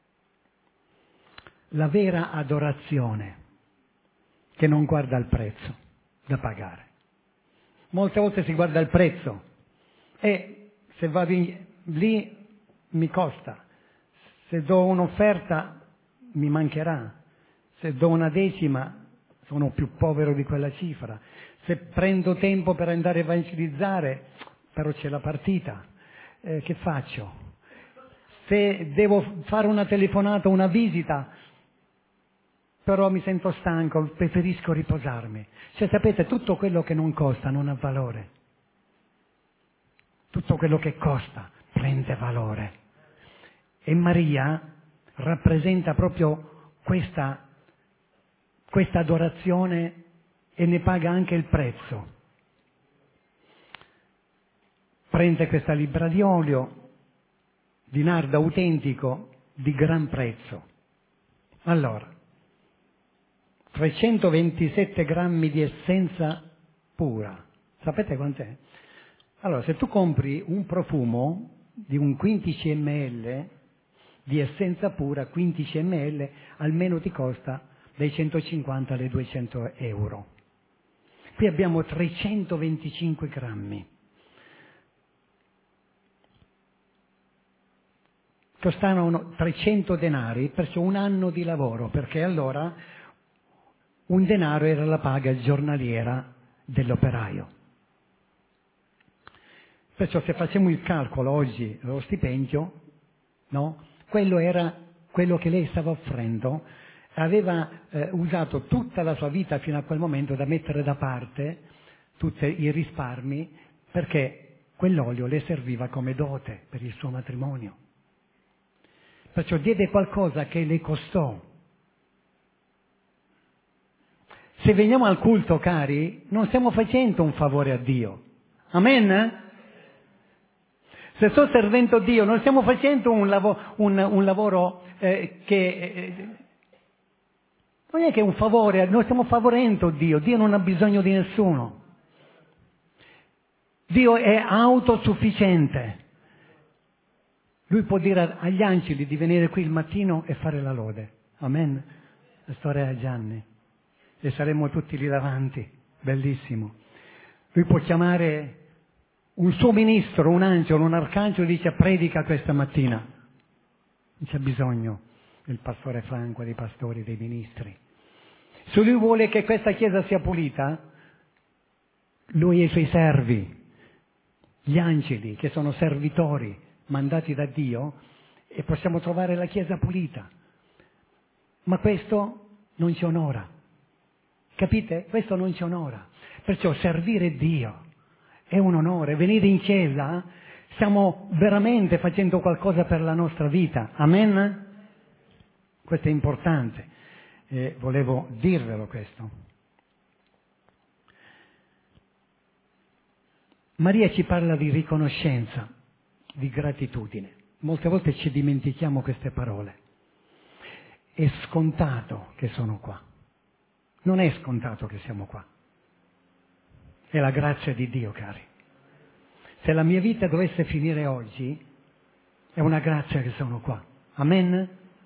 la vera adorazione che non guarda il prezzo da pagare. Molte volte si guarda il prezzo e se vado in, lì mi costa, se do un'offerta mi mancherà, se do una decima sono più povero di quella cifra, se prendo tempo per andare a evangelizzare però c'è la partita, eh, che faccio? Se devo fare una telefonata, una visita, però mi sento stanco, preferisco riposarmi. Cioè, sapete, tutto quello che non costa non ha valore. Tutto quello che costa prende valore. E Maria rappresenta proprio questa, questa adorazione e ne paga anche il prezzo. Prende questa libbra di olio, di nardo autentico, di gran prezzo. Allora, trecentoventisette grammi di essenza pura. Sapete quant'è? Allora, se tu compri un profumo di un quindici millilitri di essenza pura, quindici millilitri, almeno ti costa dai centocinquanta alle duecento euro. Qui abbiamo trecentoventicinque grammi. Costano trecento denari, perciò un anno di lavoro, perché allora un denaro era la paga giornaliera dell'operaio. Perciò se facciamo il calcolo oggi, lo stipendio, no? Quello era quello che lei stava offrendo, aveva eh, usato tutta la sua vita fino a quel momento da mettere da parte tutti i risparmi, perché quell'olio le serviva come dote per il suo matrimonio. Perciò diede qualcosa che le costò. Se veniamo al culto, cari, non stiamo facendo un favore a Dio. Amen? Se sto servendo Dio, non stiamo facendo un, lavo, un, un lavoro eh, che... Eh, non è che è un favore, noi stiamo favorendo Dio. Dio non ha bisogno di nessuno. Dio è autosufficiente. Lui può dire agli angeli di venire qui il mattino e fare la lode. Amen? La storia di Gianni. E saremo tutti lì davanti, bellissimo. Lui può chiamare un suo ministro, un angelo, un arcangelo, e dice: predica questa mattina. Non c'è bisogno del pastore Franco, dei pastori, dei ministri. Se lui vuole che questa chiesa sia pulita, lui e i suoi servi, gli angeli che sono servitori mandati da Dio, e possiamo trovare la chiesa pulita. Ma questo non ci onora. Capite? Questo non ci onora. Perciò servire Dio è un onore. Venire in chiesa, stiamo veramente facendo qualcosa per la nostra vita. Amen? Questo è importante. Eh, volevo dirvelo questo. Maria ci parla di riconoscenza, di gratitudine. Molte volte ci dimentichiamo queste parole. È scontato che sono qua. Non è scontato che siamo qua. È la grazia di Dio, cari. Se la mia vita dovesse finire oggi, è una grazia che sono qua. Amen?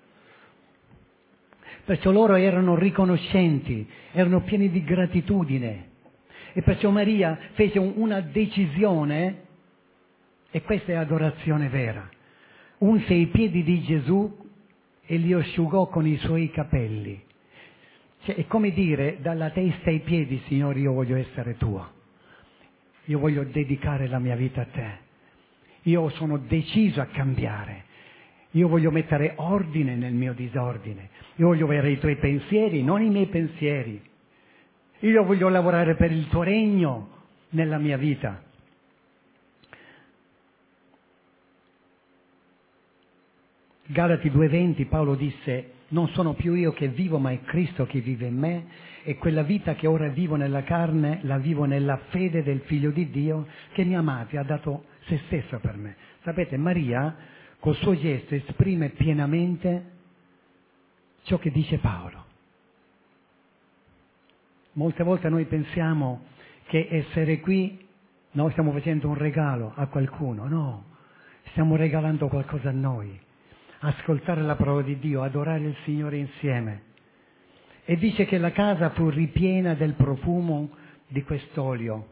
Perciò loro erano riconoscenti, erano pieni di gratitudine. E perciò Maria fece un, una decisione, e questa è adorazione vera. Unse i piedi di Gesù e li asciugò con i suoi capelli. Cioè, è come dire, dalla testa ai piedi, Signore, io voglio essere tuo. io voglio dedicare la mia vita a te. Io sono deciso a cambiare. Io voglio mettere ordine nel mio disordine. Io voglio avere i tuoi pensieri, non i miei pensieri. Io voglio lavorare per il tuo regno nella mia vita. Galati due venti Paolo disse: non sono più io che vivo, ma è Cristo che vive in me, e quella vita che ora vivo nella carne la vivo nella fede del Figlio di Dio che mi ha amato e ha dato se stesso per me. Sapete, Maria col suo gesto esprime pienamente ciò che dice Paolo. Molte volte noi pensiamo che essere qui, noi stiamo facendo un regalo a qualcuno. No, stiamo regalando qualcosa a noi. Ascoltare la parola di Dio, adorare il Signore insieme. E dice che la casa fu ripiena del profumo di quest'olio.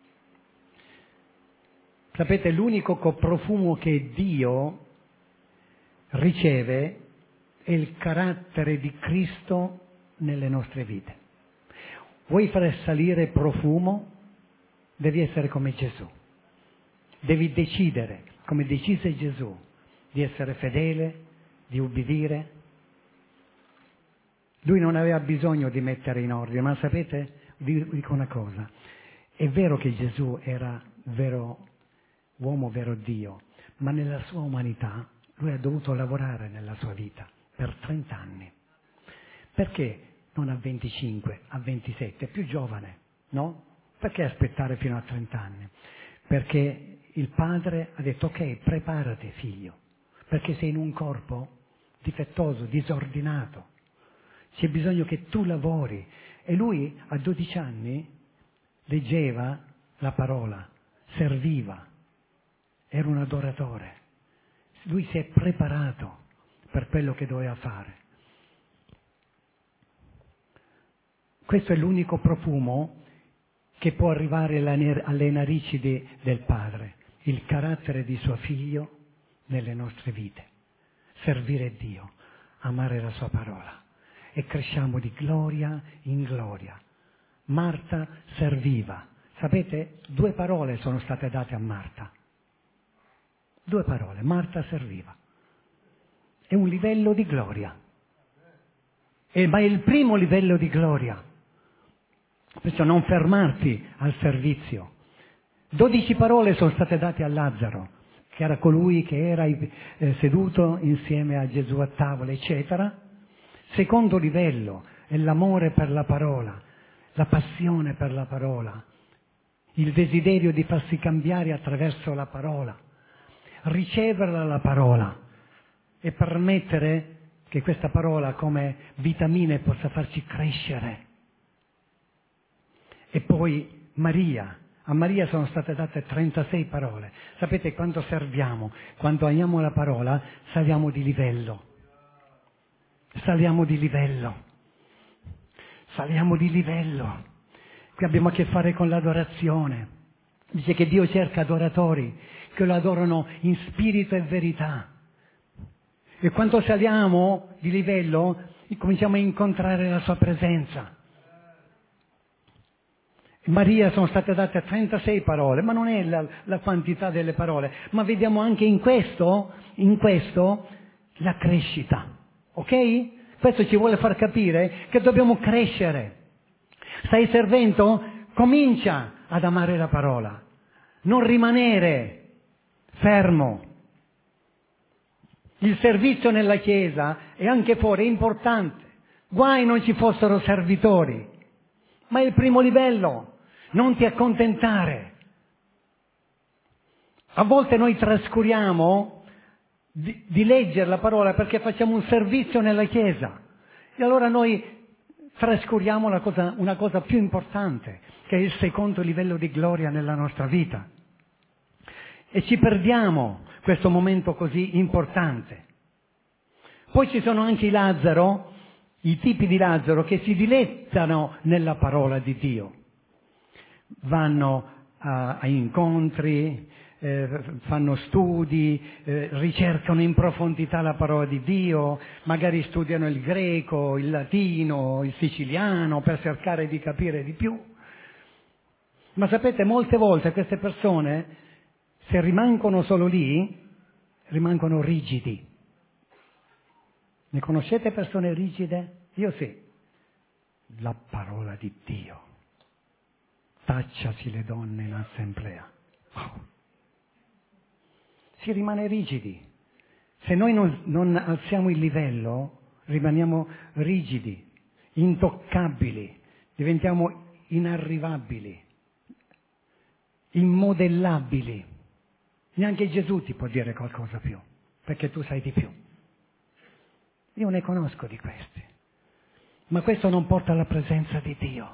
Sapete, l'unico profumo che Dio riceve è il carattere di Cristo nelle nostre vite. Vuoi fare salire profumo? Devi essere come Gesù. Devi decidere, come decise Gesù, di essere fedele, di ubbidire. Lui non aveva bisogno di mettere in ordine, ma sapete, vi dico una cosa, è vero che Gesù era vero uomo, vero Dio, ma nella sua umanità lui ha dovuto lavorare nella sua vita per trent'anni. Perché non a venticinque, a ventisette, più giovane, no? Perché aspettare fino a trent'anni? Perché il padre ha detto: ok, preparati figlio, perché sei in un corpo difettoso, disordinato. C'è bisogno che tu lavori. E lui a dodici anni leggeva la parola, serviva, era un adoratore. Lui si è preparato per quello che doveva fare. Questo è l'unico profumo che può arrivare alle narici di, del Padre, il carattere di suo Figlio nelle nostre vite. Servire Dio, amare la sua parola, e cresciamo di gloria in gloria. Marta serviva. Sapete, due parole sono state date a Marta. Due parole, Marta serviva. È un livello di gloria. E, ma è il primo livello di gloria. Perciò non fermarti al servizio. Dodici parole sono state date a Lazzaro, che era colui che era eh, seduto insieme a Gesù a tavola, eccetera. Secondo livello è l'amore per la parola, la passione per la parola, il desiderio di farsi cambiare attraverso la parola, ricevere la parola e permettere che questa parola come vitamine possa farci crescere. E poi Maria, a Maria sono state date trentasei parole. Sapete, quando serviamo, quando amiamo la parola, saliamo di livello. Saliamo di livello. Saliamo di livello. Qui abbiamo a che fare con l'adorazione. Dice che Dio cerca adoratori che lo adorano in spirito e verità. E quando saliamo di livello, cominciamo a incontrare la sua presenza. Maria sono state date trentasei parole, ma non è la, la quantità delle parole, ma vediamo anche in questo, in questo la crescita, ok? Questo ci vuole far capire che dobbiamo crescere. Stai servendo? Comincia ad amare la parola, non rimanere fermo. Il servizio nella Chiesa e anche fuori è importante. Guai non ci fossero servitori, ma è il primo livello. Non ti accontentare. A volte noi trascuriamo di, di leggere la parola perché facciamo un servizio nella Chiesa. E allora noi trascuriamo una cosa, una cosa più importante, che è il secondo livello di gloria nella nostra vita. E ci perdiamo questo momento così importante. Poi ci sono anche i Lazzaro, i tipi di Lazzaro che si dilettano nella parola di Dio. Vanno a, a incontri, eh, fanno studi, eh, ricercano in profondità la parola di Dio, magari studiano il greco, il latino, il siciliano per cercare di capire di più. Ma sapete, molte volte queste persone, se rimangono solo lì, rimangono rigidi. Ne conoscete persone rigide? Io sì. La parola di Dio. Tacciasi le donne in assemblea. Oh. Si rimane rigidi. Se noi non, non alziamo il livello, rimaniamo rigidi, intoccabili, diventiamo inarrivabili, immodellabili. Neanche Gesù ti può dire qualcosa più, perché tu sai di più. Io ne conosco di questi, ma questo non porta alla presenza di Dio.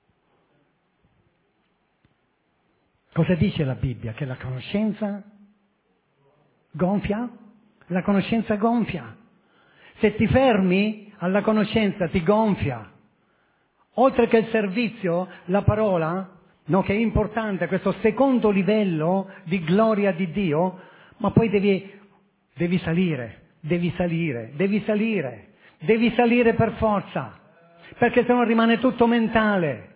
Cosa dice la Bibbia? Che la conoscenza gonfia? La conoscenza gonfia. Se ti fermi alla conoscenza ti gonfia. Oltre che il servizio, la parola, no, che è importante, questo secondo livello di gloria di Dio, ma poi devi, devi salire, devi salire, devi salire, devi salire per forza, perché se no rimane tutto mentale.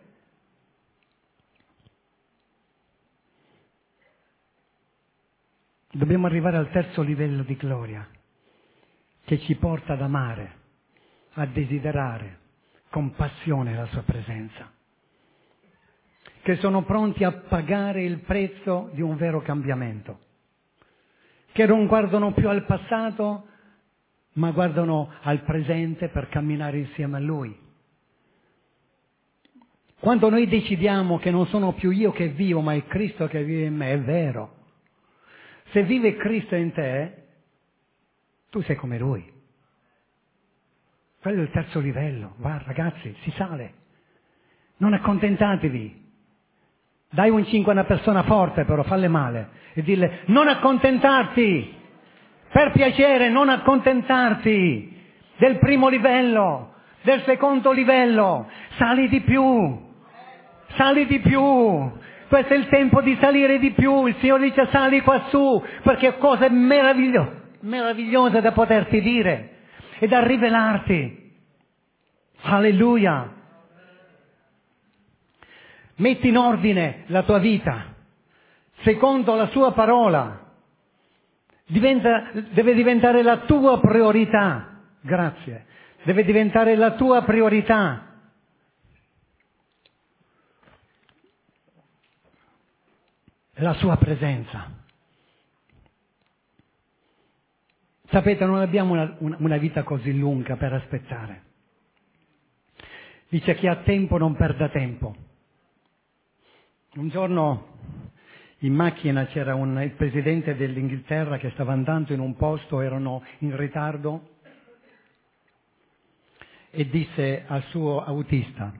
Dobbiamo arrivare al terzo livello di gloria, che ci porta ad amare, a desiderare con passione la sua presenza, che sono pronti a pagare il prezzo di un vero cambiamento, che non guardano più al passato, ma guardano al presente per camminare insieme a Lui. Quando noi decidiamo che non sono più io che vivo, ma è Cristo che vive in me, è vero. Se vive Cristo in te, tu sei come Lui. Quello è il terzo livello. Va, ragazzi, si sale. Non accontentatevi. Dai un cinque a una persona forte, però falle male. E dille, non accontentarti. Per piacere, non accontentarti del primo livello, del secondo livello. Sali di più. Sali di più. Questo è il tempo di salire di più. Il Signore dice sali qua su, perché ho cose meravigliose, meravigliose da poterti dire e da rivelarti. Alleluia. Metti in ordine la tua vita secondo la sua parola. Diventa, deve diventare la tua priorità. Grazie. Deve diventare la tua priorità. La sua presenza. Sapete, non abbiamo una, una, una vita così lunga per aspettare. Dice chi ha tempo non perda tempo. Un giorno in macchina c'era un, il presidente dell'Inghilterra che stava andando in un posto, erano in ritardo, e disse al suo autista,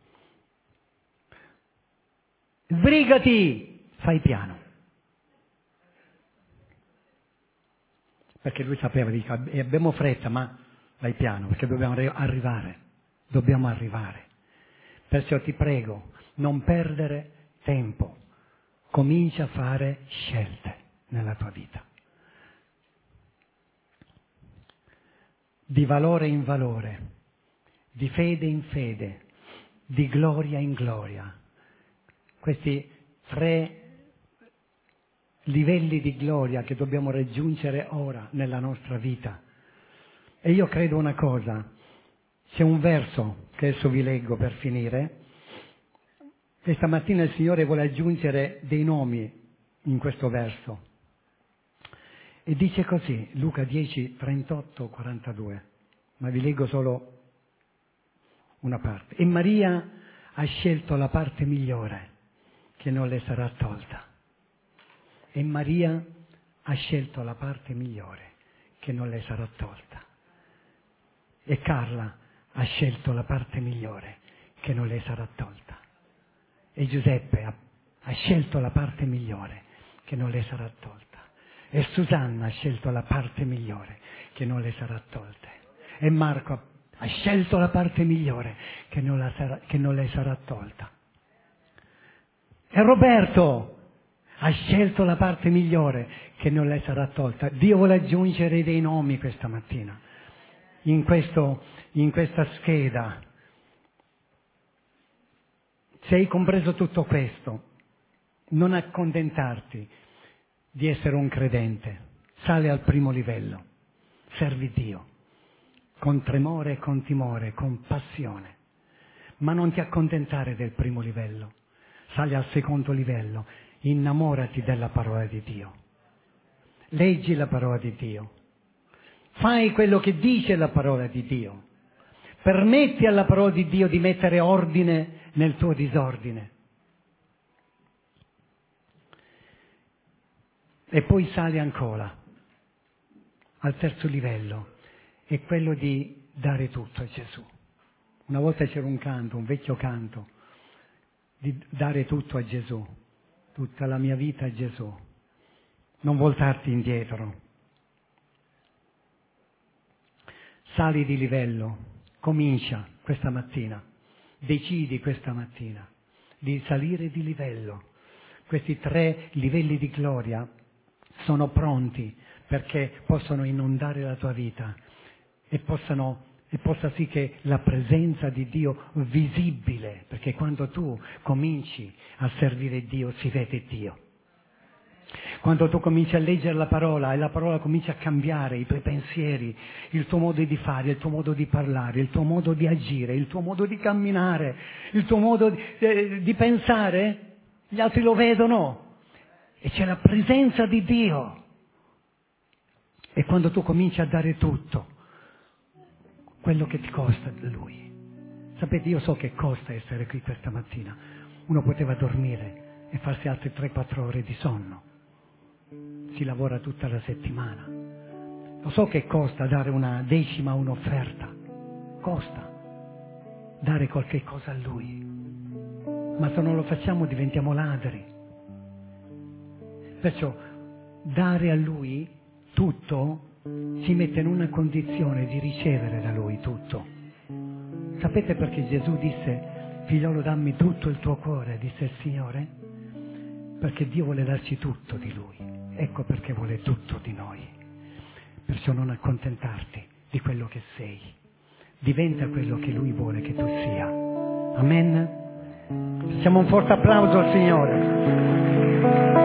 sbrigati! Fai piano. Perché lui sapeva, dice, abbiamo fretta, ma vai piano, perché dobbiamo arrivare. Dobbiamo arrivare. Perciò ti prego, non perdere tempo. Comincia a fare scelte nella tua vita. Di valore in valore, di fede in fede, di gloria in gloria. Questi tre livelli di gloria che dobbiamo raggiungere ora nella nostra vita. E io credo una cosa, c'è un verso che adesso vi leggo per finire, e stamattina il Signore vuole aggiungere dei nomi in questo verso. E dice così, Luca dieci, trentotto, quarantadue, ma vi leggo solo una parte. E Maria ha scelto la parte migliore che non le sarà tolta. E Maria ha scelto la parte migliore che non le sarà tolta. E Carla ha scelto la parte migliore che non le sarà tolta. E Giuseppe ha, ha scelto la parte migliore che non le sarà tolta. E Susanna ha scelto la parte migliore che non le sarà tolta. E Marco ha, ha scelto la parte migliore che non, la sarà, che non le sarà tolta. E Roberto ha scelto la parte migliore che non le sarà tolta. Dio vuole aggiungere dei nomi questa mattina, in, questo, in questa scheda. Se hai compreso tutto questo, non accontentarti di essere un credente. Sali al primo livello. Servi Dio. Con tremore e con timore, con passione. Ma non ti accontentare del primo livello. Sali al secondo livello. Innamorati della parola di Dio. Leggi la parola di Dio. Fai quello che dice la parola di Dio. Permetti alla parola di Dio di mettere ordine nel tuo disordine. E poi sali ancora al terzo livello, è quello di dare tutto a Gesù. Una volta c'era un canto, un vecchio canto, di dare tutto a Gesù, tutta la mia vita a Gesù, non voltarti indietro. Sali di livello, comincia questa mattina, decidi questa mattina di salire di livello. Questi tre livelli di gloria sono pronti perché possono inondare la tua vita e possano e possa sì che la presenza di Dio visibile, perché quando tu cominci a servire Dio si vede Dio. Quando tu cominci a leggere la parola e la parola comincia a cambiare i tuoi pensieri, il tuo modo di fare, il tuo modo di parlare, il tuo modo di agire, il tuo modo di camminare, il tuo modo di, eh, di pensare, gli altri lo vedono e c'è la presenza di Dio. E quando tu cominci a dare tutto, quello che ti costa Lui. Sapete, io so che costa essere qui questa mattina. Uno poteva dormire e farsi altre tre quattro ore di sonno. Si lavora tutta la settimana. Lo so che costa dare una decima, un'offerta. Costa dare qualche cosa a Lui. Ma se non lo facciamo diventiamo ladri. Perciò dare a Lui tutto ci mette in una condizione di ricevere da Lui tutto. Sapete perché Gesù disse: figliolo, dammi tutto il tuo cuore? Disse il Signore, perché Dio vuole darci tutto di Lui. Ecco perché vuole tutto di noi. Perciò non accontentarti di quello che sei. Diventa quello che Lui vuole che tu sia. Amen? Facciamo un forte applauso al Signore.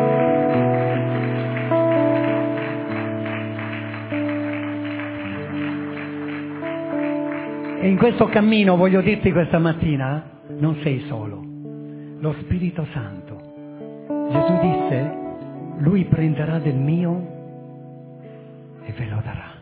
E in questo cammino, voglio dirti questa mattina, non sei solo. Lo Spirito Santo. Gesù disse: Lui prenderà del mio e ve lo darà.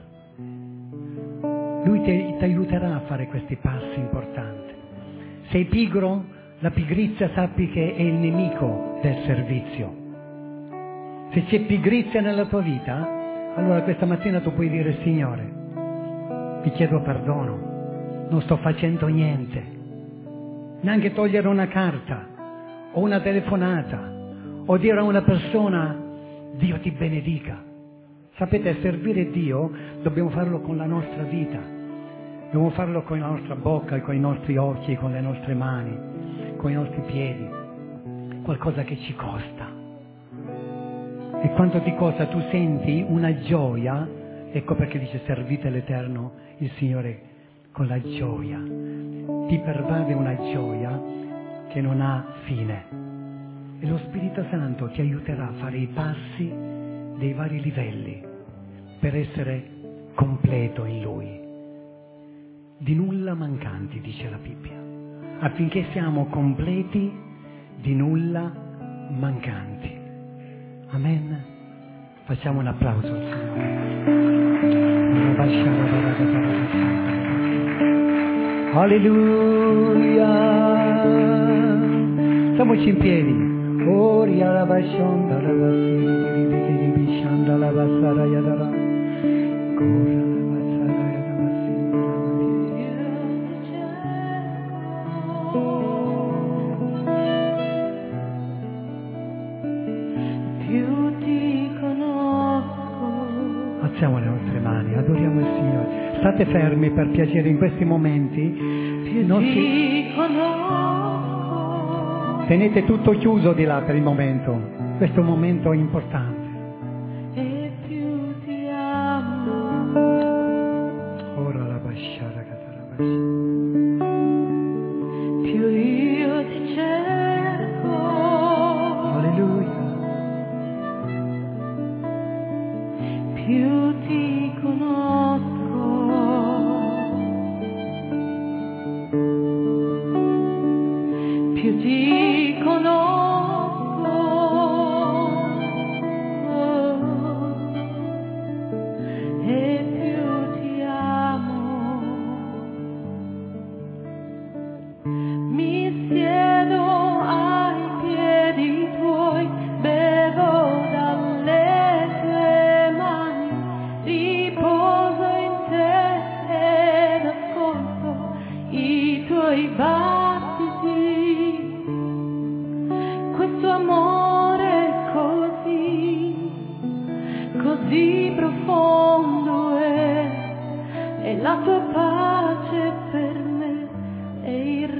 Lui ti, ti aiuterà a fare questi passi importanti. Sei pigro? La pigrizia sappi che è il nemico del servizio. Se c'è pigrizia nella tua vita, allora questa mattina tu puoi dire: Signore, ti chiedo perdono. Non sto facendo niente, neanche togliere una carta o una telefonata o dire a una persona Dio ti benedica. Sapete, servire Dio dobbiamo farlo con la nostra vita, dobbiamo farlo con la nostra bocca, con i nostri occhi, con le nostre mani, con i nostri piedi, qualcosa che ci costa. E quanto ti costa? Tu senti una gioia, ecco perché dice: servite l'Eterno, il Signore, con la gioia. Ti pervade una gioia che non ha fine. E lo Spirito Santo ti aiuterà a fare i passi dei vari livelli per essere completo in Lui. Di nulla mancanti, dice la Bibbia, affinché siamo completi, di nulla mancanti. Amen. Facciamo un applauso al Signore. Alleluia. Stiamoci in piedi. Oria la bashonda la basiri bishanda la basara yadara. Kora la basara yadara. Più ti conosco. Alziamo le nostre mani, adoriamo il Signore. State fermi per piacere in questi momenti. Non si... Tenete tutto chiuso di là per il momento. Questo è un momento importante. E più ti amo. Ora la basciara catara basciara. Più io ti cerco. più ti conosco, più ti conosco, e più ti amo. Mi siedo ai piedi tuoi, bevo dalle tue mani, riposo in te ed ascolto i tuoi battiti. Questo amore così, così profondo è, e la tua pace per me è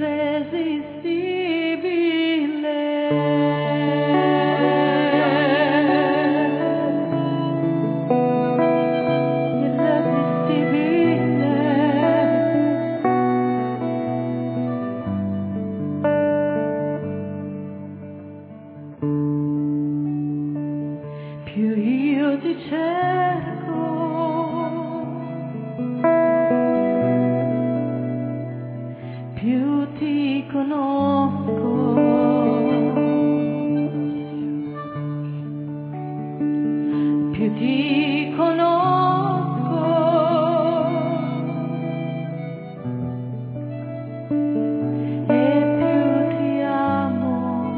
più io ti cerco, più ti conosco, più ti conosco, e più ti amo.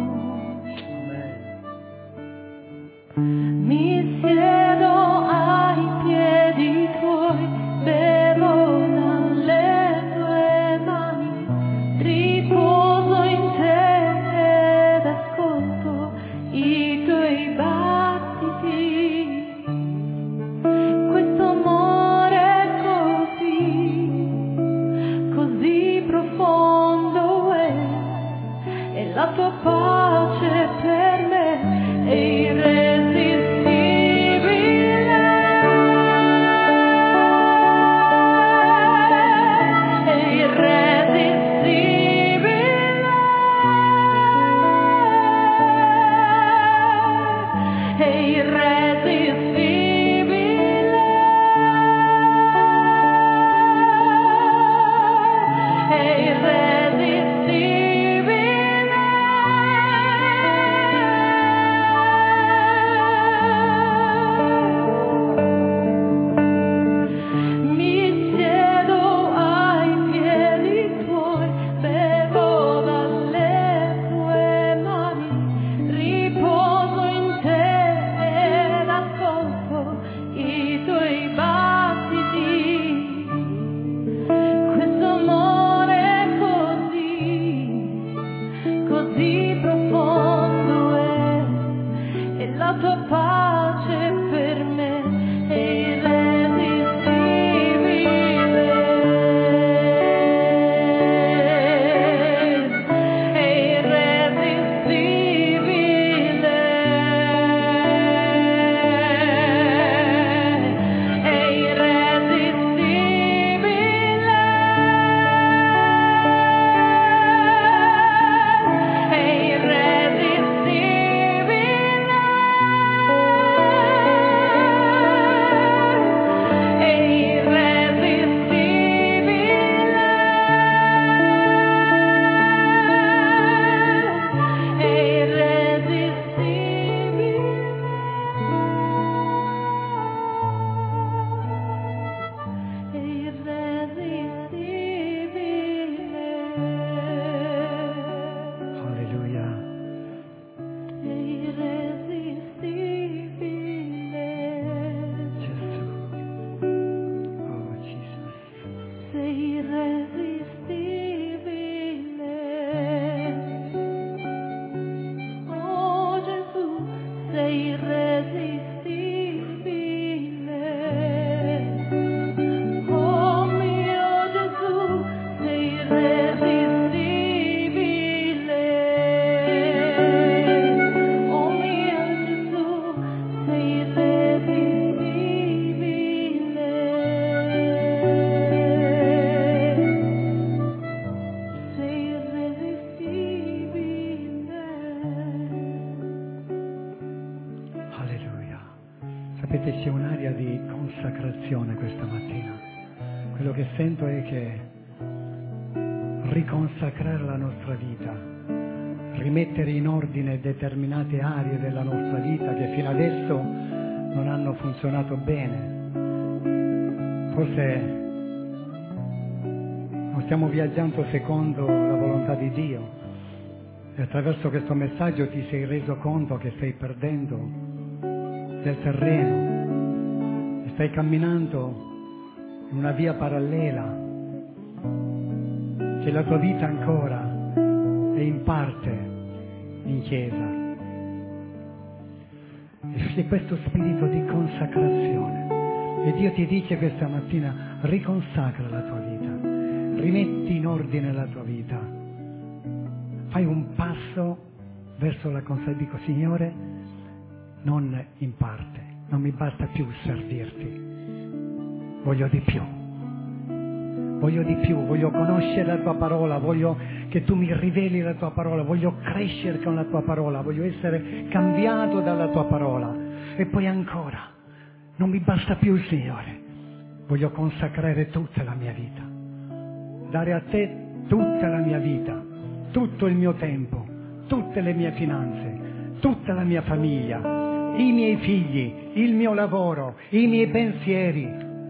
Mi siedo ai piedi tuoi, bevo dalle tue mani, riposo in te ed ascolto i tuoi battiti. Questo amore così, così profondo è, e la tua pace per me è irresistibile. Sapete, c'è un'area di consacrazione questa mattina. Quello che sento è che riconsacrare la nostra vita, rimettere in ordine determinate aree della nostra vita che fino adesso non hanno funzionato bene. Forse non stiamo viaggiando secondo la volontà di Dio e attraverso questo messaggio ti sei reso conto che stai perdendo del terreno e stai camminando in una via parallela, che la tua vita ancora è in parte in chiesa. E c'è questo spirito di consacrazione e Dio ti dice questa mattina: riconsacra la tua vita, rimetti in ordine la tua vita, fai un passo verso la consacrazione. Dico: Signore, non in parte, non mi basta più servirti, voglio di più, voglio di più, voglio conoscere la tua parola, voglio che tu mi riveli la tua parola, voglio crescere con la tua parola, voglio essere cambiato dalla tua parola. E poi ancora, non mi basta più, Signore, voglio consacrare tutta la mia vita, dare a te tutta la mia vita, tutto il mio tempo, tutte le mie finanze, tutta la mia famiglia, i miei figli, il mio lavoro, i miei pensieri.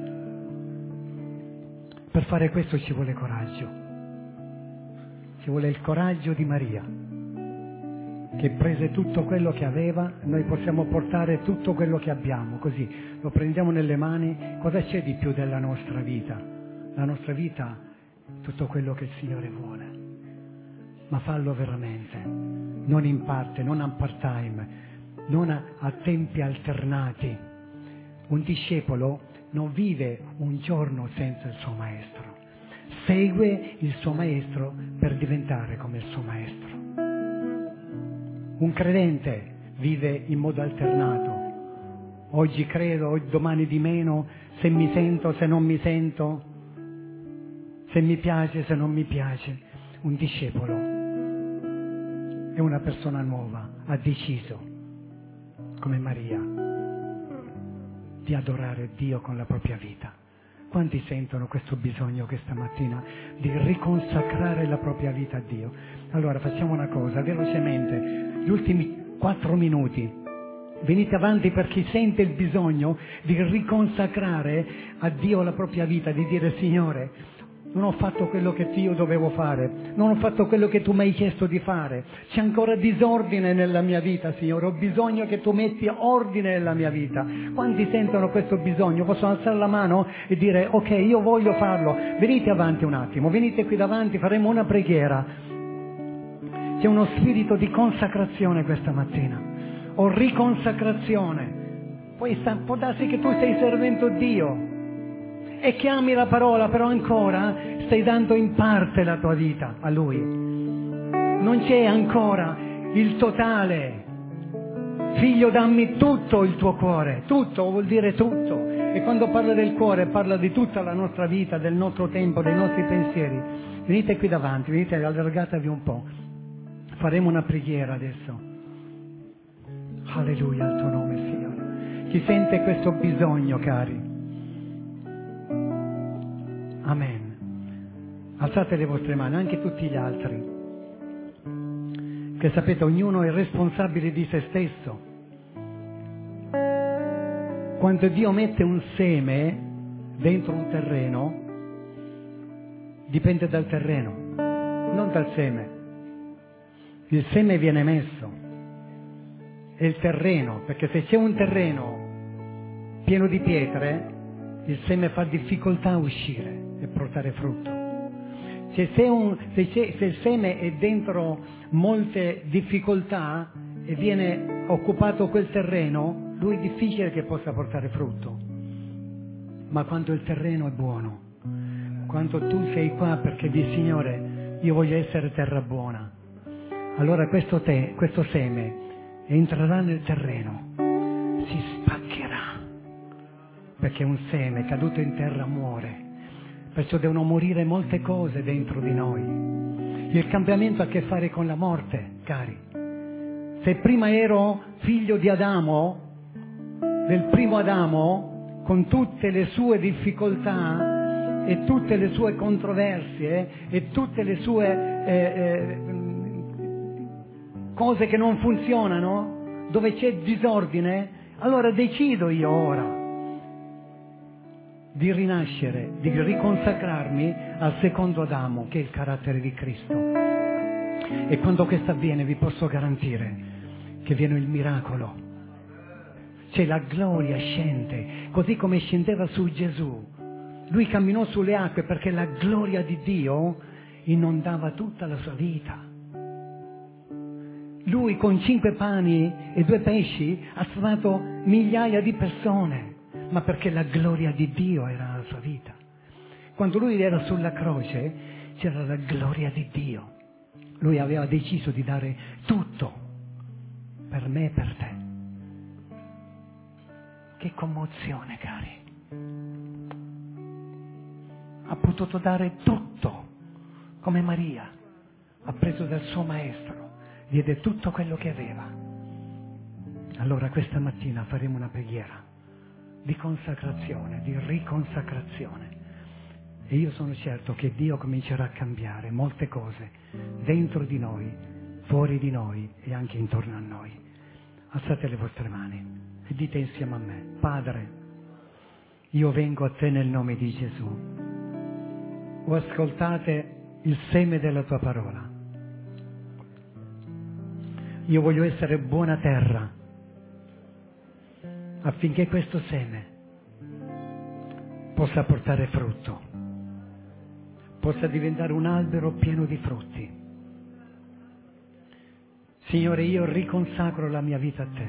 Per fare questo ci vuole coraggio, ci vuole il coraggio di Maria, che prese tutto quello che aveva. Noi possiamo portare tutto quello che abbiamo, così lo prendiamo nelle mani. Cosa c'è di più della nostra vita? La nostra vita è tutto quello che il Signore vuole, ma fallo veramente, non in parte, non a part-time, non a, a tempi alternati. Un discepolo non vive un giorno senza il suo maestro, segue il suo maestro per diventare come il suo maestro. Un credente vive in modo alternato, oggi credo, domani di meno, se mi sento, se non mi sento, se mi piace, se non mi piace. Un discepolo è una persona nuova, ha deciso, come Maria, di adorare Dio con la propria vita. Quanti sentono questo bisogno questa mattina di riconsacrare la propria vita a Dio? Allora facciamo una cosa, velocemente, gli ultimi quattro minuti. Venite avanti per chi sente il bisogno di riconsacrare a Dio la propria vita, di dire: Signore, non ho fatto quello che io dovevo fare, non ho fatto quello che tu mi hai chiesto di fare, c'è ancora disordine nella mia vita, Signore, ho bisogno che tu metti ordine nella mia vita. Quanti sentono questo bisogno? Possono alzare la mano e dire: ok, io voglio farlo. Venite avanti un attimo, venite qui davanti, faremo una preghiera. C'è uno spirito di consacrazione questa mattina, o riconsacrazione. Poi sta, può darsi che tu stai servendo Dio e chiami la parola, però ancora stai dando in parte la tua vita a Lui. Non c'è ancora il totale. Figlio, dammi tutto il tuo cuore. Tutto vuol dire tutto. E quando parla del cuore parla di tutta la nostra vita, del nostro tempo, dei nostri pensieri. Venite qui davanti, venite, allargatevi un po'. Faremo una preghiera adesso. Alleluia al tuo nome, Signore. Chi sente questo bisogno, cari? Amen. Alzate le vostre mani, anche tutti gli altri. Che sapete, ognuno è responsabile di se stesso. Quando Dio mette un seme dentro un terreno, dipende dal terreno, non dal seme. Il seme viene messo, è il terreno, perché se c'è un terreno pieno di pietre, il seme fa difficoltà a uscire e portare frutto. Se, se, un, se, se il seme è dentro molte difficoltà e viene occupato quel terreno, lui è difficile che possa portare frutto. Ma quando il terreno è buono, quando tu sei qua perché dici: Signore, io voglio essere terra buona, allora questo, te, questo seme entrerà nel terreno, si spaccherà, perché un seme caduto in terra muore. Perciò devono morire molte cose dentro di noi. Il cambiamento ha a che fare con la morte, cari. Se prima ero figlio di Adamo, del primo Adamo, con tutte le sue difficoltà e tutte le sue controversie e tutte le sue eh, eh, cose che non funzionano, dove c'è disordine, allora decido io ora di rinascere, di riconsacrarmi al secondo Adamo, che è il carattere di Cristo. E quando questo avviene vi posso garantire che viene il miracolo. C'è la gloria scende, così come scendeva su Gesù. Lui camminò sulle acque perché la gloria di Dio inondava tutta la sua vita. Lui con cinque pani e due pesci ha sfamato migliaia di persone, ma perché la gloria di Dio era la sua vita. Quando lui era sulla croce c'era la gloria di Dio. Lui aveva deciso di dare tutto per me e per te. Che commozione, cari. Ha potuto dare tutto, come Maria ha preso dal suo maestro, diede tutto quello che aveva. Allora questa mattina faremo una preghiera di consacrazione, di riconsacrazione. E io sono certo che Dio comincerà a cambiare molte cose dentro di noi, fuori di noi e anche intorno a noi. Alzate le vostre mani e dite insieme a me: Padre, io vengo a te nel nome di Gesù. O ascoltate il seme della tua parola. Io voglio essere buona terra affinché questo seme possa portare frutto, possa diventare un albero pieno di frutti. Signore, io riconsacro la mia vita a te.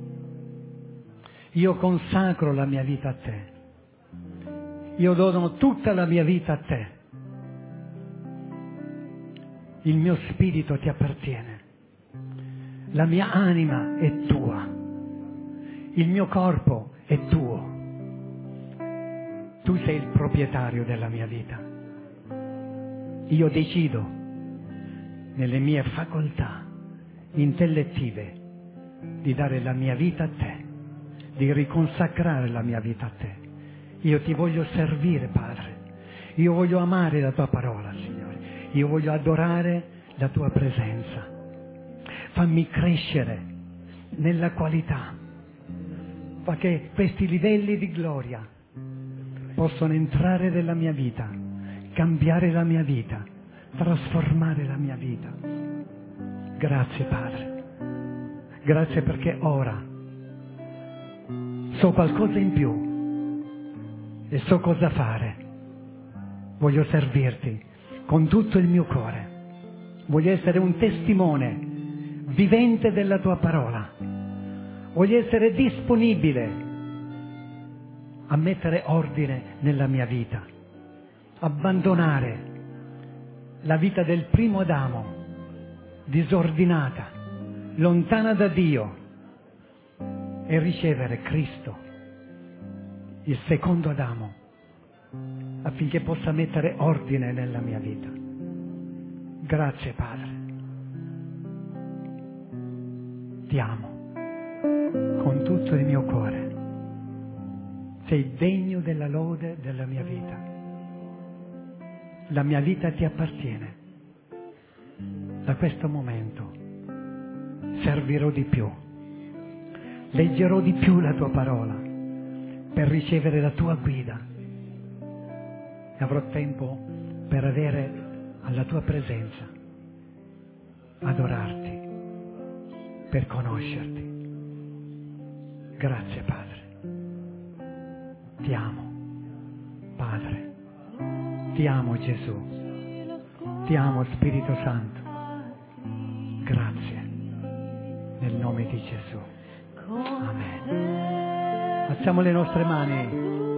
Io consacro la mia vita a te. Io dono tutta la mia vita a te. Il mio spirito ti appartiene. La mia anima è tua. Il mio corpo è tuo. Tu sei il proprietario della mia vita. Io decido, nelle mie facoltà intellettive, di dare la mia vita a te, di riconsacrare la mia vita a te. Io ti voglio servire, Padre. Io voglio amare la tua parola, Signore. Io voglio adorare la tua presenza. Fammi crescere nella qualità. Fa che questi livelli di gloria possono entrare nella mia vita, cambiare la mia vita, trasformare la mia vita. Grazie, Padre. Grazie perché ora so qualcosa in più e so cosa fare. Voglio servirti con tutto il mio cuore. Voglio essere un testimone vivente della tua parola. Voglio essere disponibile a mettere ordine nella mia vita, abbandonare la vita del primo Adamo, disordinata, lontana da Dio, e ricevere Cristo, il secondo Adamo, affinché possa mettere ordine nella mia vita. Grazie, Padre. Ti amo con tutto il mio cuore. Sei degno della lode della mia vita. La mia vita ti appartiene. Da questo momento servirò di più. Leggerò di più la tua parola per ricevere la tua guida. E avrò tempo per avere alla tua presenza, adorarti, per conoscerti. Grazie, Padre. Ti amo, Padre. Ti amo, Gesù. Ti amo, Spirito Santo. Grazie. Nel nome di Gesù. Amen. Alziamo le nostre mani.